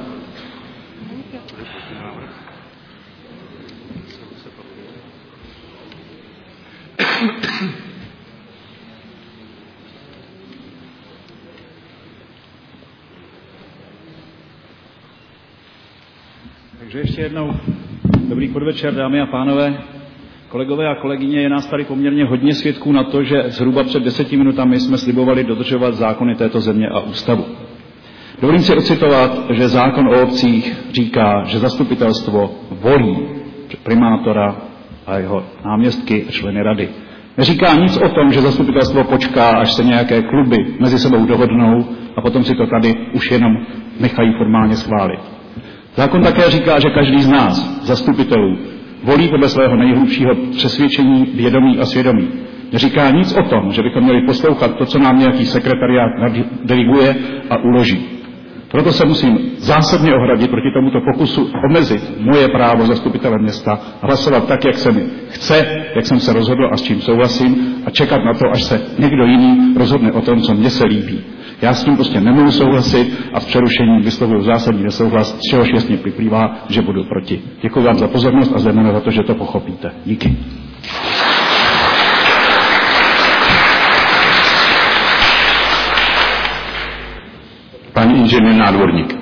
Speaker 8: Takže ještě jednou dobrý podvečer, dámy a pánové. Kolegové a kolegyně, je nás tady poměrně hodně svědků na to, že zhruba před deseti minutami jsme slibovali dodržovat zákony této země a ústavu. Dovolím si ocitovat, že zákon o obcích říká, že zastupitelstvo volí primátora a jeho náměstky a členy rady. Neříká nic o tom, že zastupitelstvo počká, až se nějaké kluby mezi sebou dohodnou a potom si to tady už jenom nechají formálně schválit. Zákon také říká, že každý z nás, zastupitelů, volí podle svého nejhlubšího přesvědčení, vědomí a svědomí. Neříká nic o tom, že bychom měli poslouchat to, co nám nějaký sekretariát deleguje a uloží. Proto se musím zásadně ohradit proti tomuto pokusu omezit moje právo zastupitele města a hlasovat tak, jak se mi chce, jak jsem se rozhodl a s čím souhlasím a čekat na to, až se někdo jiný rozhodne o tom, co mně se líbí. Já s tím prostě nemohu souhlasit a s přerušením vyslovuju zásadní nesouhlas, z čehož jasně vyplývá, že budu proti. Děkuji vám za pozornost a zejména za to, že to pochopíte. Díky.
Speaker 1: Pan inženýr Nádvorník.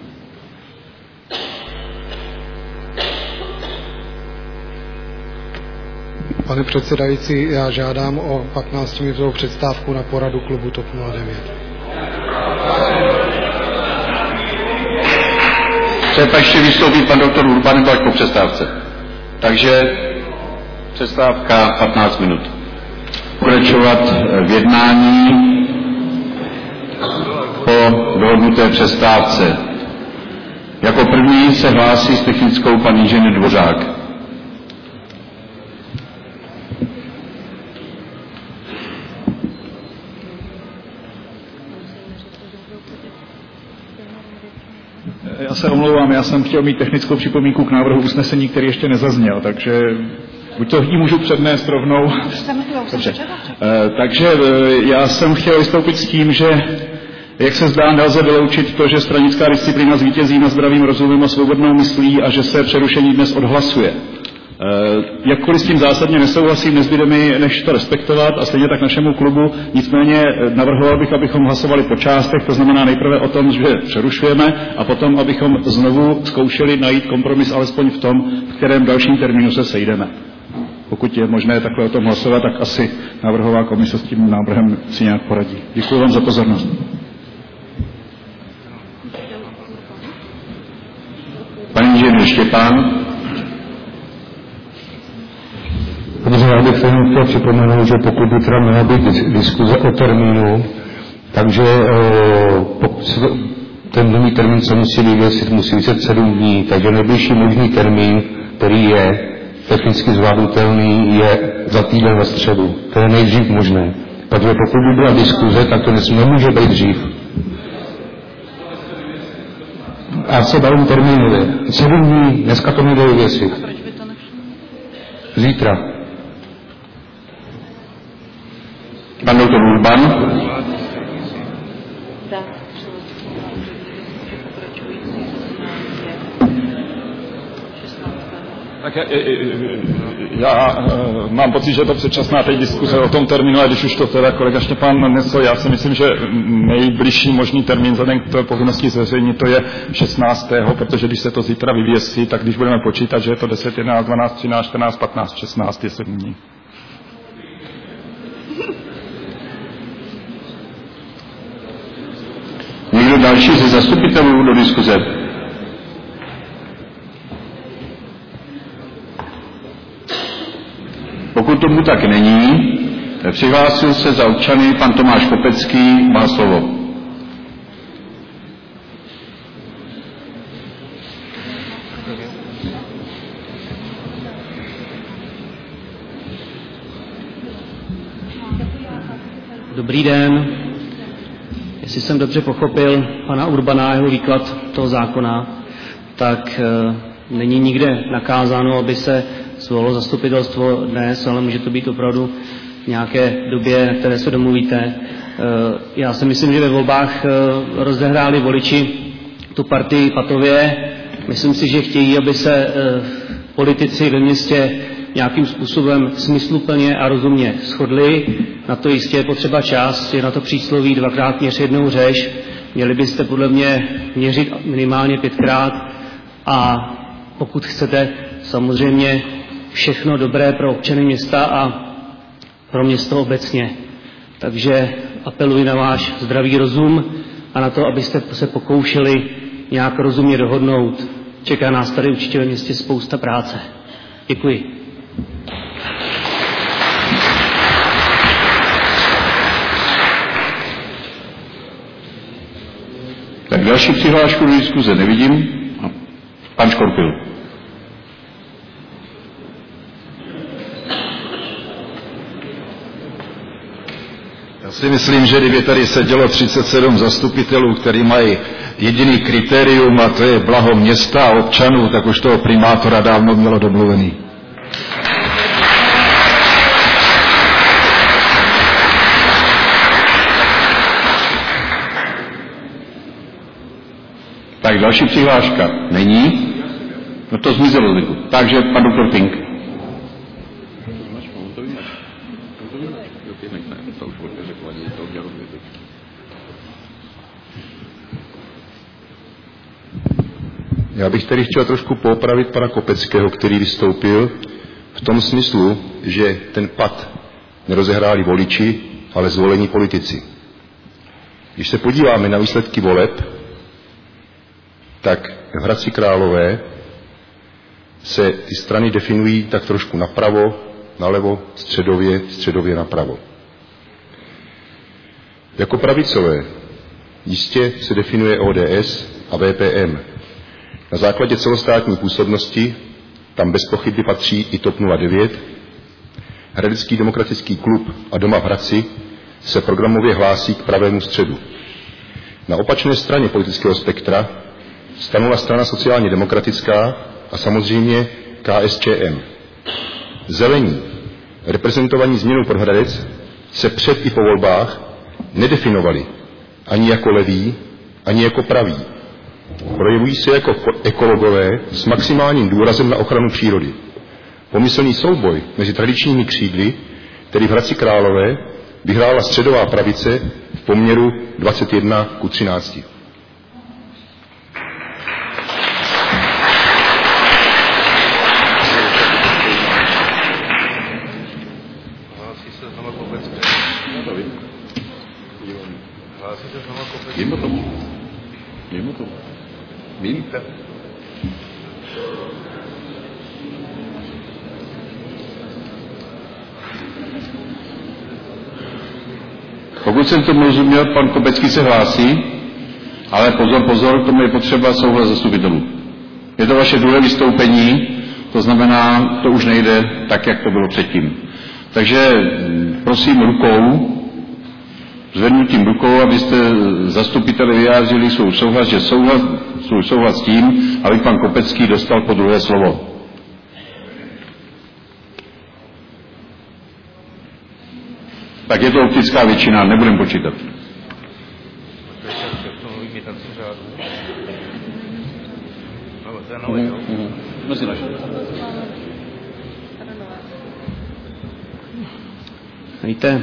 Speaker 7: Pane předsedající, já žádám o patnáctiminutovou přestávku na poradu klubu TOP nula devět.
Speaker 1: Chce ještě vystoupit pan doktor Urban nebo až po přestávce. Takže přestávka patnáct minut. Pokračovat v jednání po dohodnuté přestávce. Jako první se hlásí s technickou pan inženýr Dvořák.
Speaker 8: Já se omlouvám, já jsem chtěl mít technickou připomínku k návrhu usnesení, který ještě nezazněl, takže buď to můžu přednést rovnou. Dobře. E, takže já jsem chtěl vystoupit s tím, že jak se zdá, nelze vyloučit to, že stranická disciplína zvítězí nad zdravým rozumem a svobodnou myslí a že se přerušení dnes odhlasuje. E, jakkoliv s tím zásadně nesouhlasím, nezbyde mi, než to respektovat a stejně tak našemu klubu, nicméně navrhoval bych, abychom hlasovali po částech, to znamená nejprve o tom, že přerušujeme a potom, abychom znovu zkoušeli najít kompromis alespoň v tom, v kterém dalším termínu se sejdeme. Pokud je možné takhle o tom hlasovat, tak asi návrhová komise s tím návrhem si nějak poradí. Děkuji vám za pozornost.
Speaker 1: Pan inženýr Štěpán.
Speaker 4: Protože já bych jenom chtěl připomenout, že pokud by teda měla být diskuze o termínu, takže ten nový termín se musí vyvěsit, musí vyvěsit sedm dní, takže nejbližší možný termín, který je technicky zvládnutelný, je za týden ve středu. To je nejdřív možné. Protože pokud by byla diskuze, tak to nemůže být dřív. A se bavím termínově. Sedm dní, dneska to nejde vyvěsit. Zítra.
Speaker 1: Pan doktor Urban.
Speaker 5: Tak já, já mám pocit, že je to předčasná teď diskuse o tom termínu, a když už to teda kolega Štěpán nesl, já si myslím, že nejbližší možný termín vzhledem k té povinnosti zveřejnit to je šestnáctého protože když se to zítra vyvěsí, tak když budeme počítat, že je to deset, jedenáct, dvanáct, třináct, čtrnáct, patnáct, šestnáct, je sedm dní.
Speaker 1: Někdo další ze zastupitelů do diskuze? Pokud tomu tak není, přihlásil se za občany pan Tomáš Kopecký, má slovo.
Speaker 14: Dobrý den. Jestli jsem dobře pochopil pana Urbana a jeho výklad toho zákona, tak e, není nikde nakázáno, aby se zvolilo zastupitelstvo dnes, ale může to být opravdu v nějaké době, na které se domluvíte. E, já si myslím, že ve volbách e, rozehráli voliči tu partii patově. Myslím si, že chtějí, aby se e, politici ve městě nějakým způsobem smysluplně a rozumně shodli. Na to jistě je potřeba čas, je na to přísloví dvakrát měř, jednou řeš. Měli byste podle mě měřit minimálně pětkrát a pokud chcete samozřejmě všechno dobré pro občany města a pro město obecně. Takže apeluji na váš zdravý rozum a na to, abyste se pokoušeli nějak rozumně dohodnout. Čeká nás tady určitě ve městě spousta práce. Děkuji.
Speaker 1: Tak další přihlášku do diskuze nevidím. Pan Škorpil.
Speaker 15: Já si myslím, že kdyby tady sedělo třicet sedm zastupitelů, který mají jediný kritérium, a to je blaho města a občanů, tak už toho primátora dávno mělo domluvený.
Speaker 1: Tak další přihláška není. No to zmizelo zvyku. Takže pan doktor Pink.
Speaker 10: Já bych tady chtěl trošku poopravit pana Kopeckého, který vystoupil v tom smyslu, že ten pad nerozehráli voliči, ale zvolení politici. Když se podíváme na výsledky voleb, tak v Hradci Králové se ty strany definují tak trošku napravo, nalevo, středově, středově napravo. Jako pravicové jistě se definuje O D S a V P M. Na základě celostátní působnosti tam bez pochyby patří i TOP nula devět. Hradecký demokratický klub a Doma v Hradci se programově hlásí k pravému středu. Na opačné straně politického spektra stanula strana sociálně demokratická a samozřejmě K S Č M. Zelení, reprezentovaní změnou pro Hradec, se před i po volbách nedefinovali ani jako leví, ani jako praví. Projevují se jako ekologové s maximálním důrazem na ochranu přírody. Pomyslný souboj mezi tradičními křídly, tedy v Hradci Králové, vyhrála středová pravice v poměru dvacet jedna ku třinácti.
Speaker 1: Vím o tom. Vím o tom. Vím. Pokud jsem tomu rozuměl, pan Kopecký se hlásí, ale pozor, pozor, k tomu je potřeba souhlas zastupitelů. Je to vaše druhé vystoupení, to znamená, to už nejde tak, jak to bylo předtím. Takže prosím rukou, zvednutím rukou, abyste zastupiteli vyjádřili svůj souhlas, že souhlas, svůj souhlas s tím, aby pan Kopecký dostal po druhé slovo. Tak je to optická většina, nebudem počítat.
Speaker 14: Víte,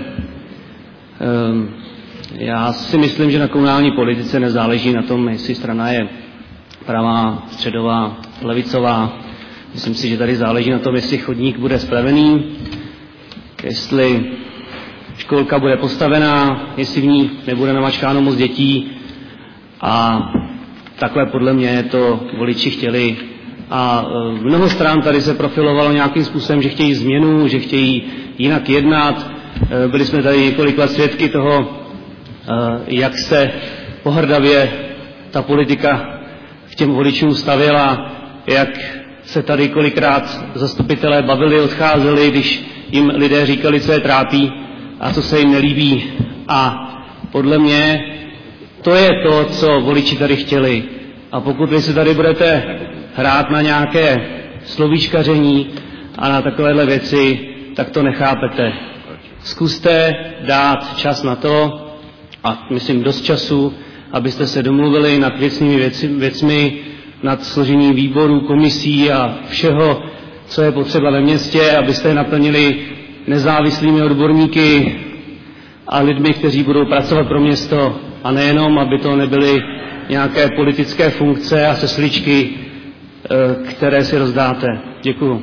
Speaker 14: já si myslím, že na komunální politice nezáleží na tom, jestli strana je pravá, středová, levicová. Myslím si, že tady záleží na tom, jestli chodník bude spravený, jestli školka bude postavená, jestli v ní nebude namačkáno moc dětí. A takhle podle mě to voliči chtěli. A mnoho stran tady se profilovalo nějakým způsobem, že chtějí změnu, že chtějí jinak jednat. Byli jsme tady několik let svědky toho, jak se pohrdavě ta politika k těm voličům stavěla, jak se tady kolikrát zastupitelé bavili, odcházeli, když jim lidé říkali, co je trápí a co se jim nelíbí. A podle mě to je to, co voliči tady chtěli. A pokud vy se tady budete hrát na nějaké slovíčkaření a na takovéhle věci, tak to nechápete. Zkuste dát čas na to, a myslím dost času, abyste se domluvili nad věcnými věci, věcmi, nad složením výborů, komisí a všeho, co je potřeba ve městě, abyste je naplnili nezávislými odborníky a lidmi, kteří budou pracovat pro město, a nejenom, aby to nebyly nějaké politické funkce a sesličky, které si rozdáte. Děkuju.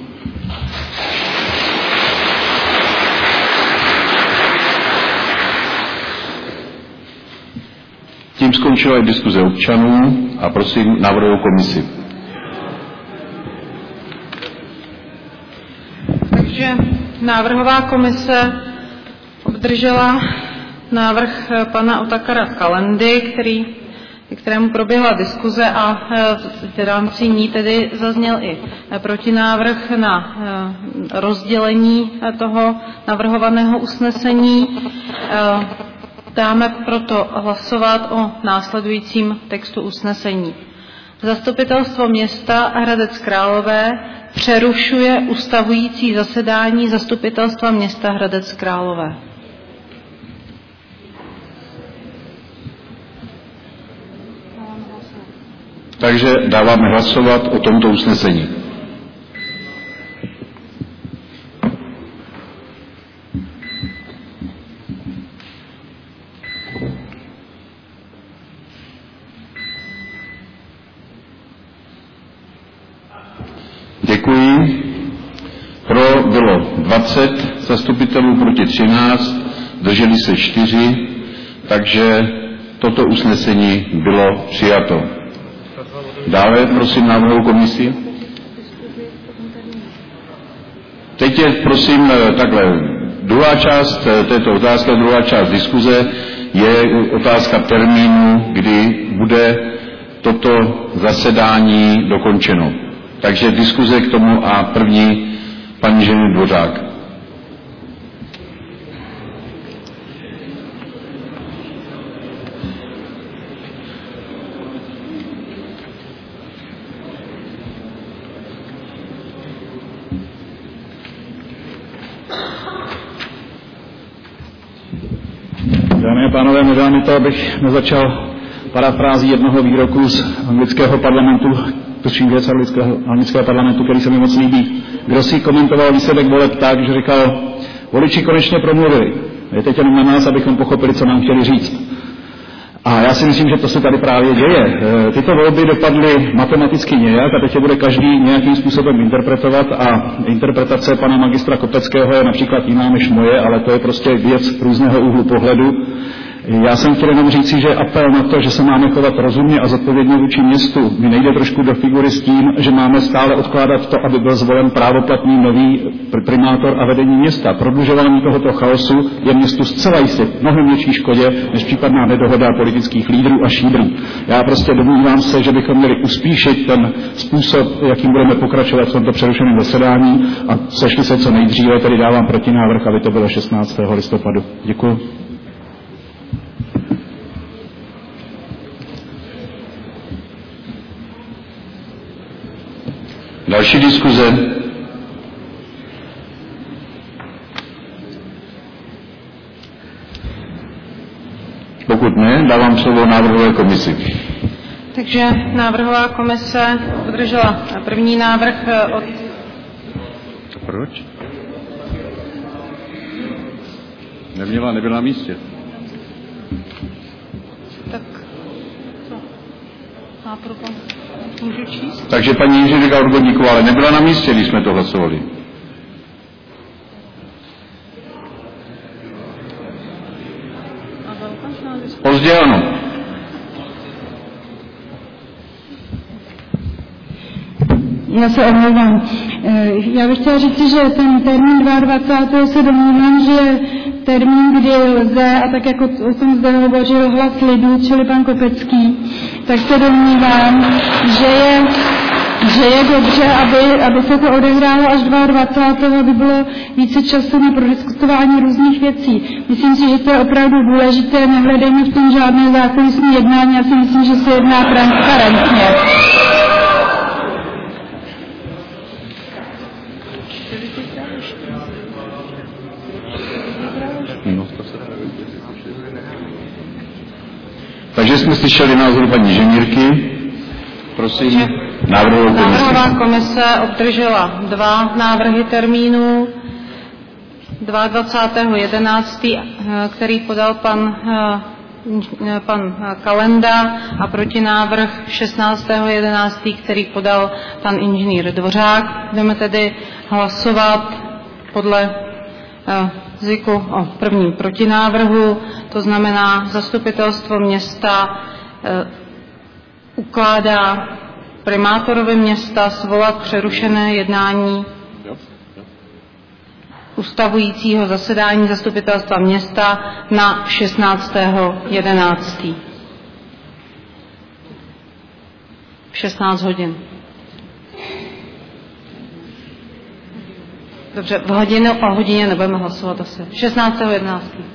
Speaker 1: Tím skončila i diskuze občanů a prosím návrhovou komisi.
Speaker 12: Takže návrhová komise obdržela návrh pana Otakara Kalendy, který, kterému proběhla diskuze a v rámci ní tedy zazněl i protinávrh na rozdělení toho navrhovaného usnesení. Dáme proto hlasovat o následujícím textu usnesení. Zastupitelstvo města Hradec Králové přerušuje ustavující zasedání Zastupitelstva města Hradec Králové.
Speaker 1: Takže dáváme hlasovat o tomto usnesení. Děkuji. Pro bylo dvacet zastupitelů, proti třináct, drželi se čtyři, takže toto usnesení bylo přijato. Dále prosím návrhovou komisi. Teď je prosím takhle, druhá část této otázky, druhá část diskuze je otázka termínu, kdy bude toto zasedání dokončeno. Takže diskuze k tomu a první paní inženýr Dvořák.
Speaker 8: Dámy a pánové, nedá mi to, abych nezačal parafrází jednoho výroku z anglického parlamentu, tuším věc anglického, anglického parlamentu, který se mi moc líbí. Kdo si komentoval výsledek voleb tak, že říkal, voliči konečně promluvili. Je teď jenom na nás, abychom pochopili, co nám chtěli říct. A já si myslím, že to se tady právě děje. Tyto volby dopadly matematicky nějak a teď je bude každý nějakým způsobem interpretovat a interpretace pana magistra Kopeckého je například jiná než moje, ale to je prostě věc různého úhlu pohledu. Já jsem chtěl jenom říci, že apel na to, že se máme chovat rozumně a zodpovědně vůči městu, mi nejde trošku do figury s tím, že máme stále odkládat to, aby byl zvolen právoplatný nový primátor a vedení města. Prodlužování tohoto chaosu je městu zcela jistě mnohem větší škodě, než případná nedohoda politických lídrů a šíbrů. Já prostě domnívám se, že bychom měli uspíšit ten způsob, jakým budeme pokračovat v tomto přerušeném zasedání a sešli se co nejdříve, tedy dávám protinávrh, aby to bylo šestnáctého listopadu. Děkuji.
Speaker 1: Další diskuze. Pokud ne, dávám slovo návrhové komisi.
Speaker 12: Takže návrhová komise obdržela první návrh od...
Speaker 1: Proč? Neměla, nebyla na místě.
Speaker 9: Tak co? Má problém. Můžu číst?
Speaker 1: Takže paní inženýrka Odborníková, ale nebyla na místě, když jsme to hlasovali. Pozdě ano.
Speaker 13: Já se omlouvám. Já bych chtěla říct, že ten termín dvacátého druhého se domnívám, že je termín, kdy lze, a tak jako o tom zde hovořil hlas lidu, čili pan Kopecký, tak se domnívám, že je, že je dobře, aby, aby se to odehrálo až dvacátého druhého aby bylo více času na prodiskutování různých věcí. Myslím si, že to je opravdu důležité, nehledejme v tom žádné zákulisní jednání, já si myslím, že se jedná transparentně.
Speaker 1: Takže jsme slyšeli názor paní inženýrky. Prosím, návrhovou komise.
Speaker 9: Návrhová komise obdržela dva návrhy termínů. dvacátého druhého jedenáctého který podal pan, pan Kalenda, a protinávrh šestnáctého jedenáctého který podal pan inženýr Dvořák. Budeme tedy hlasovat podle zvyku o prvním protinávrhu, to znamená, zastupitelstvo města e, ukládá primátorovi města svolat přerušené jednání ustavujícího zasedání zastupitelstva města na šestnáctého jedenáctého v šestnáct hodin. Dobře, v hodinu o hodině nebudeme hlasovat asi. šestnáctého jedenáctého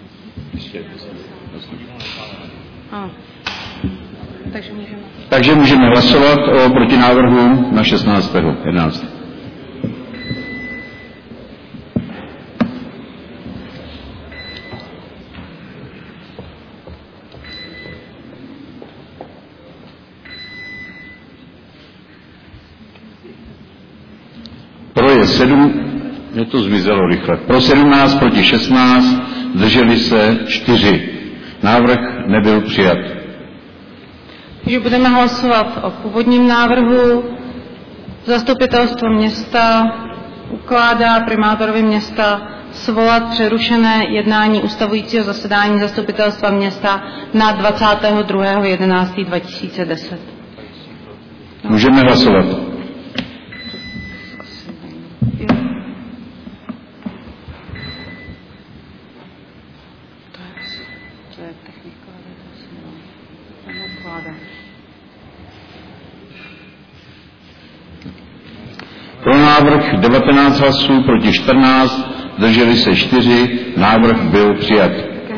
Speaker 9: Ano. Takže můžeme.
Speaker 1: Takže můžeme hlasovat o protinávrhu na šestnáctého jedenáctého Pro je sedm, je to zmizelo rychle. Pro sedmnáct, proti šestnáct, zdrželi se čtyři. Návrh nebyl přijat.
Speaker 9: Takže budeme hlasovat o původním návrhu. Zastupitelstvo města ukládá primátorovi města svolat přerušené jednání ustavujícího zasedání zastupitelstva města na dvacátého druhého jedenáctého dva tisíce deset
Speaker 1: Můžeme hlasovat. Pro návrh devatenáct hlasů, proti čtrnáct, zdrželi se čtyři, návrh byl přijat.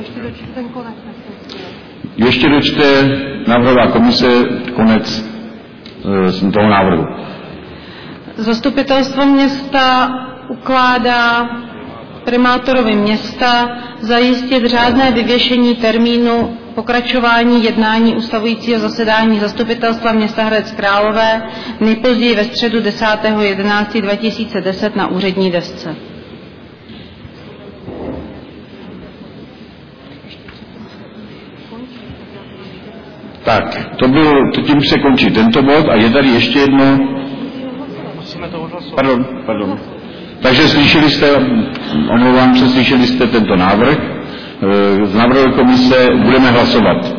Speaker 1: Ještě dočte návrhová komise konec e, toho návrhu.
Speaker 9: Zastupitelstvo města ukládá primátorovi města zajistit řádné vyvěšení termínu pokračování jednání ustavujícího zasedání zastupitelstva města Hradec Králové nejpozději ve středu desátého jedenáctého dva tisíce deset na úřední desce.
Speaker 1: Tak, to byl, to tím se končí tento bod a je tady ještě jedno. Pardon, pardon. Takže slyšeli jste, omlouvám se, slyšeli jste tento návrh. Z návrhu komise budeme hlasovat.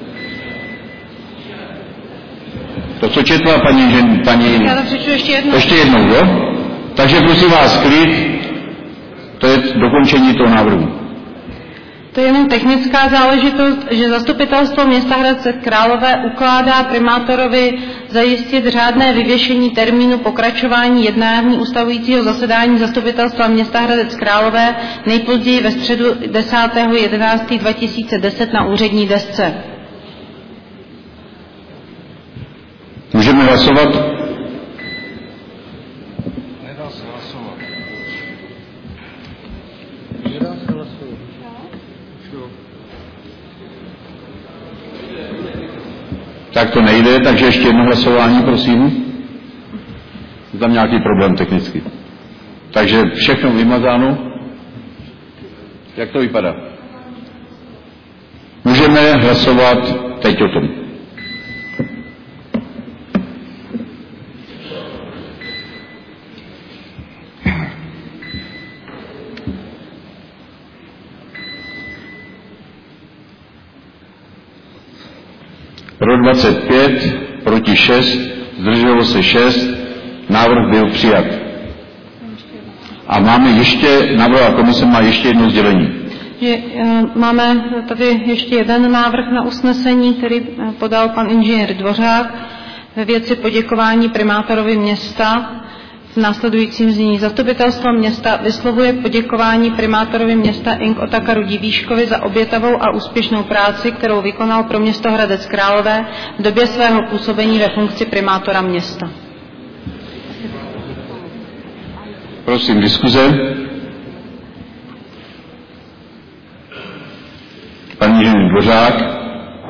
Speaker 1: To, co četla paní... paní
Speaker 9: Já to přečtu ještě jednou.
Speaker 1: Ještě jednou, jo? Takže prosím vás, klid. To je dokončení toho návrhu.
Speaker 9: To je jenom technická záležitost, že zastupitelstvo města Hradce Králové ukládá primátorovi zajistit řádné vyvěšení termínu pokračování jednání ustavujícího zasedání zastupitelstva města Hradec Králové nejpozději ve středu desátého jedenáctého dva tisíce deset na úřední desce.
Speaker 1: Můžeme hlasovat?
Speaker 4: Nedá se hlasovat.
Speaker 1: Tak to nejde, takže ještě jedno hlasování, prosím. Je tam nějaký problém technicky. Takže všechno vymazáno. Jak to vypadá? Můžeme hlasovat teď o tom. Pro dvacet pět, proti šest, zdrželo se šest, návrh byl přijat. A máme ještě, návrhová komise má ještě jedno sdělení.
Speaker 9: Že, máme tady ještě jeden návrh na usnesení, který podal pan inženýr Dvořák ve věci poděkování primátorovi města v následujícím znění. Zastupitelstvo města vyslovuje poděkování primátorovi města Ing. Otakaru Divíškovi za obětavou a úspěšnou práci, kterou vykonal pro město Hradec Králové v době svého působení ve funkci primátora města.
Speaker 1: Prosím, diskuze. Paní inženýr Dvořák.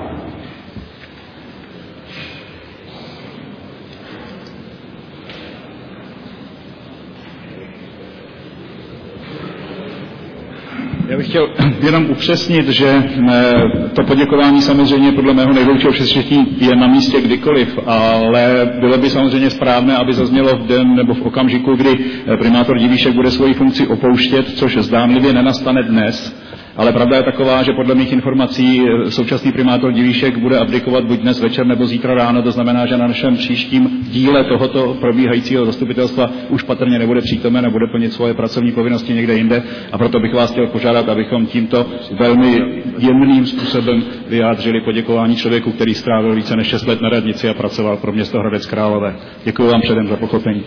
Speaker 8: Já bych chtěl jenom upřesnit, že to poděkování samozřejmě podle mého největšího přesvědčení je na místě kdykoliv, ale bylo by samozřejmě správné, aby zaznělo v den nebo v okamžiku, kdy primátor Divíšek bude svoji funkci opouštět, což zdánlivě nenastane dnes. Ale pravda je taková, že podle mých informací současný primátor Divíšek bude abdikovat buď dnes večer nebo zítra ráno, to znamená, že na našem příštím díle tohoto probíhajícího zastupitelstva už patrně nebude přítomen a bude plnit svoje pracovní povinnosti někde jinde. A proto bych vás chtěl požádat, abychom tímto velmi jemným způsobem vyjádřili poděkování člověku, který strávil více než šest let na radnici a pracoval pro město Hradec Králové. Děkuji vám předem za pochopení.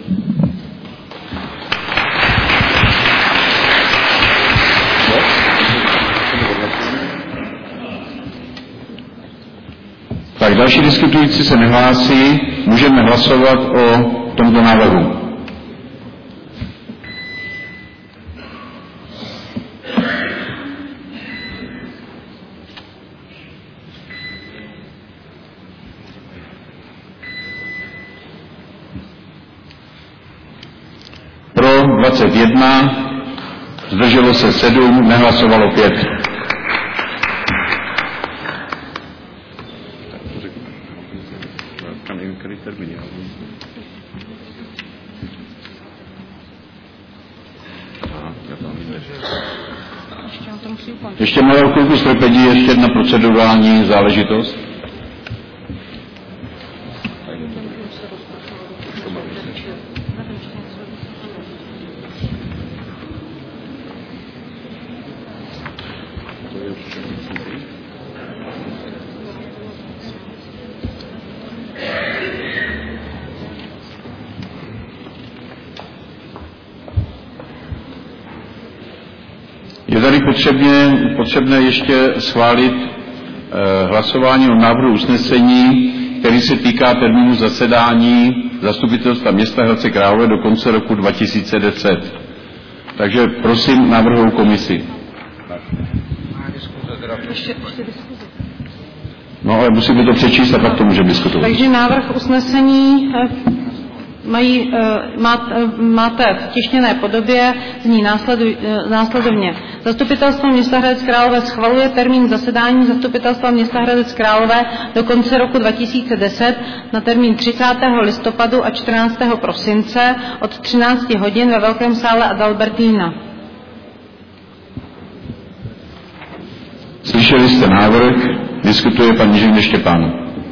Speaker 1: Tak další diskutující se nehlásí, můžeme hlasovat o tomto návrhu. Pro dvacet jedna, zdrželo se sedm, nehlasovalo pět. Ještě malou chvilku strpení, ještě jedna procedurální záležitost. Je tady potřebně, potřebné ještě schválit eh, hlasování o návrhu usnesení, který se týká termínu zasedání zastupitelstva města Hradce Králové do konce roku dva tisíce deset. Takže prosím návrhovou komisi. No ale musíme to přečíst a pak to můžeme diskutovat.
Speaker 9: Takže návrh usnesení mají, máte v tištěné podobě, zní následuj, následovně. Zastupitelstvo města Hradec Králové schvaluje termín zasedání zastupitelstva města Hradec Králové do konce roku dva tisíce deset na termín třicátého listopadu a čtrnáctého prosince od třinácti hodin ve Velkém sále Adalbertína.
Speaker 1: Slyšeli jste návrh, diskutuje paní inženýr Štěpán.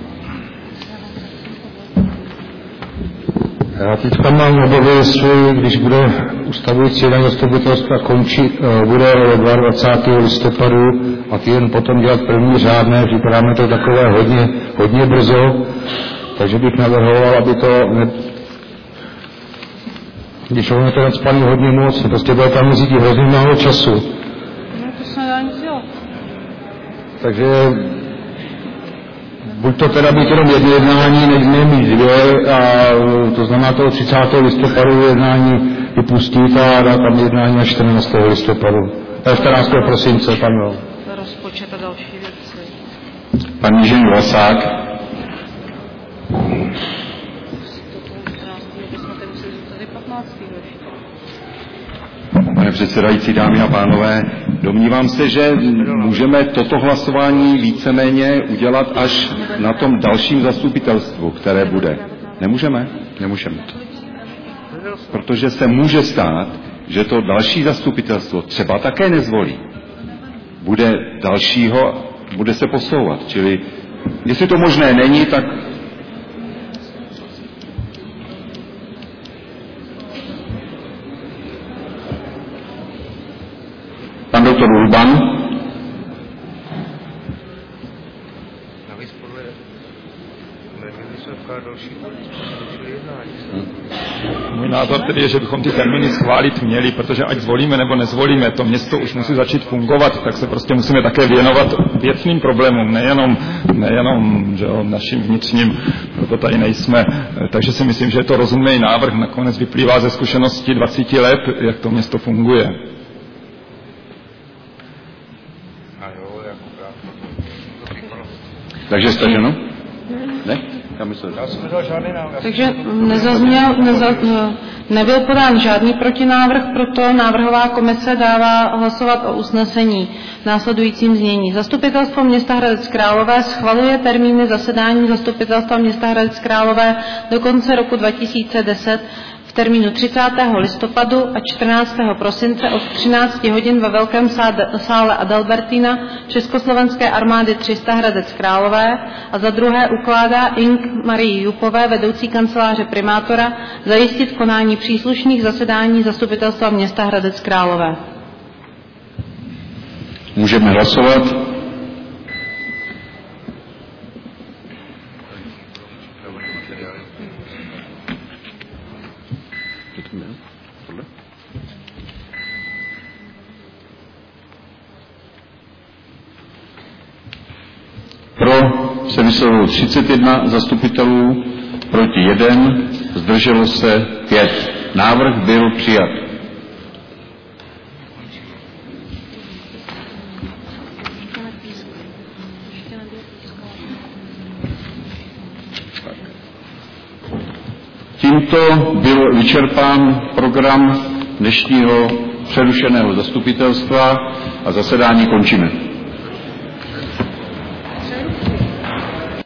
Speaker 4: Já teďka mám obavy, jestli, když bude ustavující den zastupitelstva končí, bude dvacátého druhého listopadu a týden potom dělat první řádné, připadáme to takové hodně, hodně brzo, takže bych navrhoval, aby to, ne, když ono to nadspaný hodně moc, prostě bude tam mít hrozně málo času.
Speaker 9: No to se nedá nic dělat.
Speaker 4: Takže buď to teda být jenom jedno jednání, než mít dvě, a to znamená toho třicátého listopadu jednání vypustit a dát tam jednání na čtrnáctého listopadu. čtrnáctého prosince, pardon.
Speaker 9: Rozpočet a další věci.
Speaker 1: Pan inženýr Vlasák. Pane předsedající, dámy a pánové, domnívám se, že můžeme toto hlasování víceméně udělat až na tom dalším zastupitelstvu, které bude. Nemůžeme? Nemůžeme. Protože se může stát, že to další zastupitelstvo třeba také nezvolí. Bude dalšího, bude se posouvat. Čili jestli to možné není, tak pan doktor Urban.
Speaker 5: Můj názor tedy je, že bychom ty termíny schválit měli, protože ať zvolíme nebo nezvolíme, to město už musí začít fungovat, tak se prostě musíme také věnovat věcným problémům, nejenom, nejenom že jo, našim vnitřním, proto tady nejsme. Takže si myslím, že je to rozumný návrh, nakonec vyplývá ze zkušenosti dvacet let, jak to město funguje.
Speaker 1: Takže staženo? Ne? Já myslím, že...
Speaker 9: Takže nezazněl, neza, nebyl podán žádný protinávrh, proto návrhová komise dává hlasovat o usnesení v následujícím znění. Zastupitelstvo města Hradec Králové schvaluje termíny zasedání zastupitelstva města Hradec Králové do konce roku dva tisíce deset v termínu třicátého listopadu a čtrnáctého prosince od třinácti hodin ve velkém sále Adalbertina Československé armády tři sta Hradec Králové a za druhé ukládá Ing. Marii Jupové, vedoucí kanceláře primátora, zajistit konání příslušných zasedání zastupitelstva města Hradec Králové.
Speaker 1: Můžeme hlasovat. Pro se vyslovilo třicet jedna zastupitelů, proti jeden, zdrželo se pět. Návrh byl přijat. Tímto byl vyčerpán program dnešního přerušeného zastupitelstva a zasedání končíme.